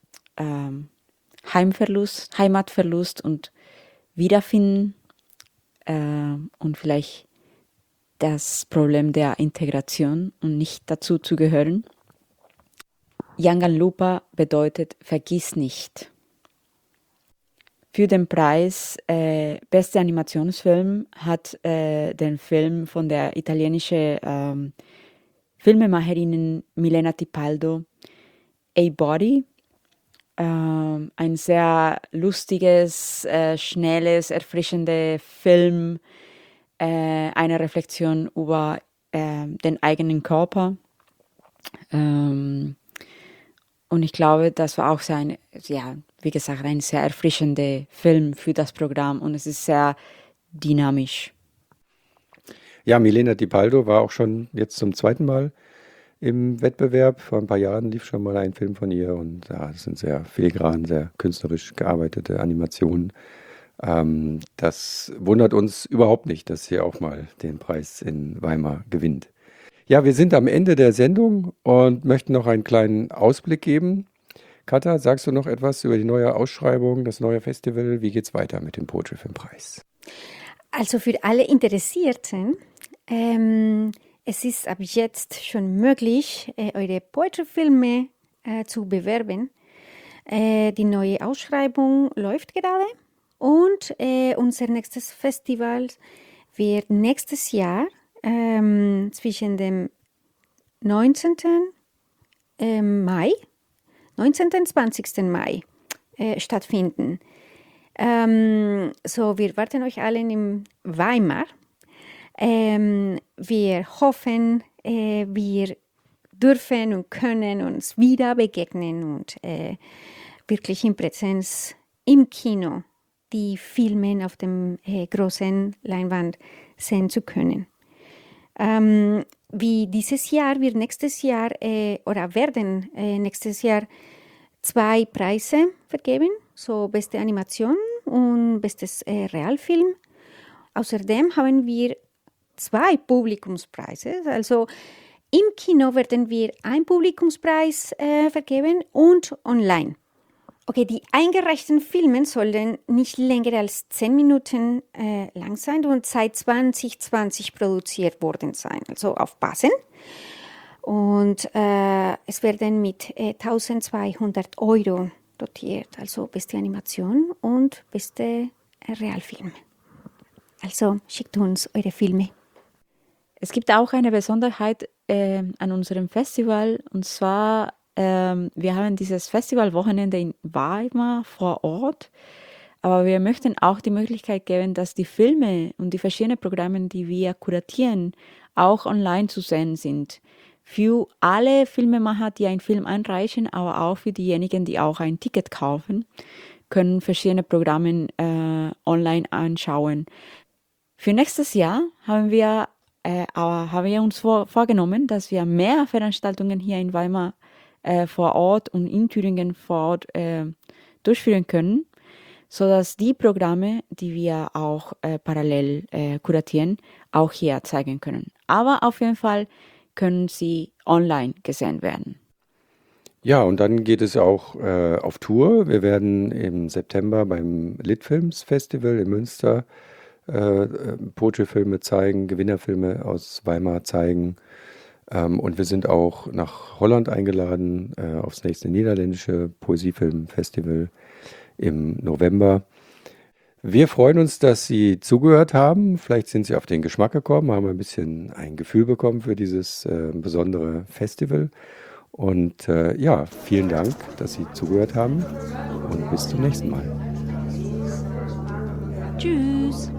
Heimatverlust und Wiederfinden und vielleicht das Problem der Integration und nicht dazu zu gehören. Jangan-Lupa bedeutet vergiss nicht. Für den Preis Beste Animationsfilm hat den Film von der italienischen Filmemacherin Milena Tipaldo A Body, ein sehr lustiges, schnelles, erfrischender Film, eine Reflexion über den eigenen Körper. Und ich glaube, das war auch wie gesagt, ein sehr erfrischender Film für das Programm und es ist sehr dynamisch. Ja, Milena Tipaldo war auch schon jetzt zum zweiten Mal im Wettbewerb. Vor ein paar Jahren lief schon mal ein Film von ihr und das sind sehr filigran, sehr künstlerisch gearbeitete Animationen. Das wundert uns überhaupt nicht, dass sie auch mal den Preis in Weimar gewinnt. Ja, wir sind am Ende der Sendung und möchten noch einen kleinen Ausblick geben. Katha, sagst du noch etwas über die neue Ausschreibung, das neue Festival? Wie geht's weiter mit dem Poetry Filmpreis? Also für alle Interessierten, es ist ab jetzt schon möglich, eure Poetry-Filme zu bewerben. Die neue Ausschreibung läuft gerade und unser nächstes Festival wird nächstes Jahr zwischen dem 19. Mai, 19. und 20. Mai stattfinden. So, wir warten euch alle in Weimar. Wir hoffen, wir dürfen und können uns wieder begegnen und wirklich in Präsenz im Kino die Filme auf dem großen Leinwand sehen zu können. Wie dieses Jahr wird nächstes Jahr werden nächstes Jahr 2 Preise vergeben, so beste Animation und bestes Realfilm. Außerdem haben wir 2 Publikumspreise, also im Kino werden wir einen Publikumspreis vergeben und online. Okay, die eingereichten Filme sollen nicht länger als 10 Minuten lang sein und seit 2020 produziert worden sein, also aufpassen. Und es werden mit 1.200 € dotiert, also beste Animation und beste Realfilm. Also schickt uns eure Filme. Es gibt auch eine Besonderheit an unserem Festival und zwar wir haben dieses Festivalwochenende in Weimar vor Ort, aber wir möchten auch die Möglichkeit geben, dass die Filme und die verschiedenen Programme, die wir kuratieren, auch online zu sehen sind. Für alle Filmemacher, die einen Film einreichen, aber auch für diejenigen, die auch ein Ticket kaufen, können verschiedene Programme online anschauen. Für nächstes Jahr haben wir uns vorgenommen, dass wir mehr Veranstaltungen hier in Weimar vor Ort und in Thüringen vor Ort durchführen können, sodass die Programme, die wir auch parallel kuratieren, auch hier zeigen können. Aber auf jeden Fall können sie online gesehen werden. Ja, und dann geht es auch auf Tour. Wir werden im September beim Litfilms Festival in Münster Poetry-Filme zeigen, Gewinnerfilme aus Weimar zeigen. Und wir sind auch nach Holland eingeladen aufs nächste niederländische Poesiefilmfestival im November. Wir freuen uns, dass Sie zugehört haben. Vielleicht sind Sie auf den Geschmack gekommen, haben ein bisschen ein Gefühl bekommen für dieses besondere Festival. Und ja, vielen Dank, dass Sie zugehört haben und bis zum nächsten Mal. Tschüss.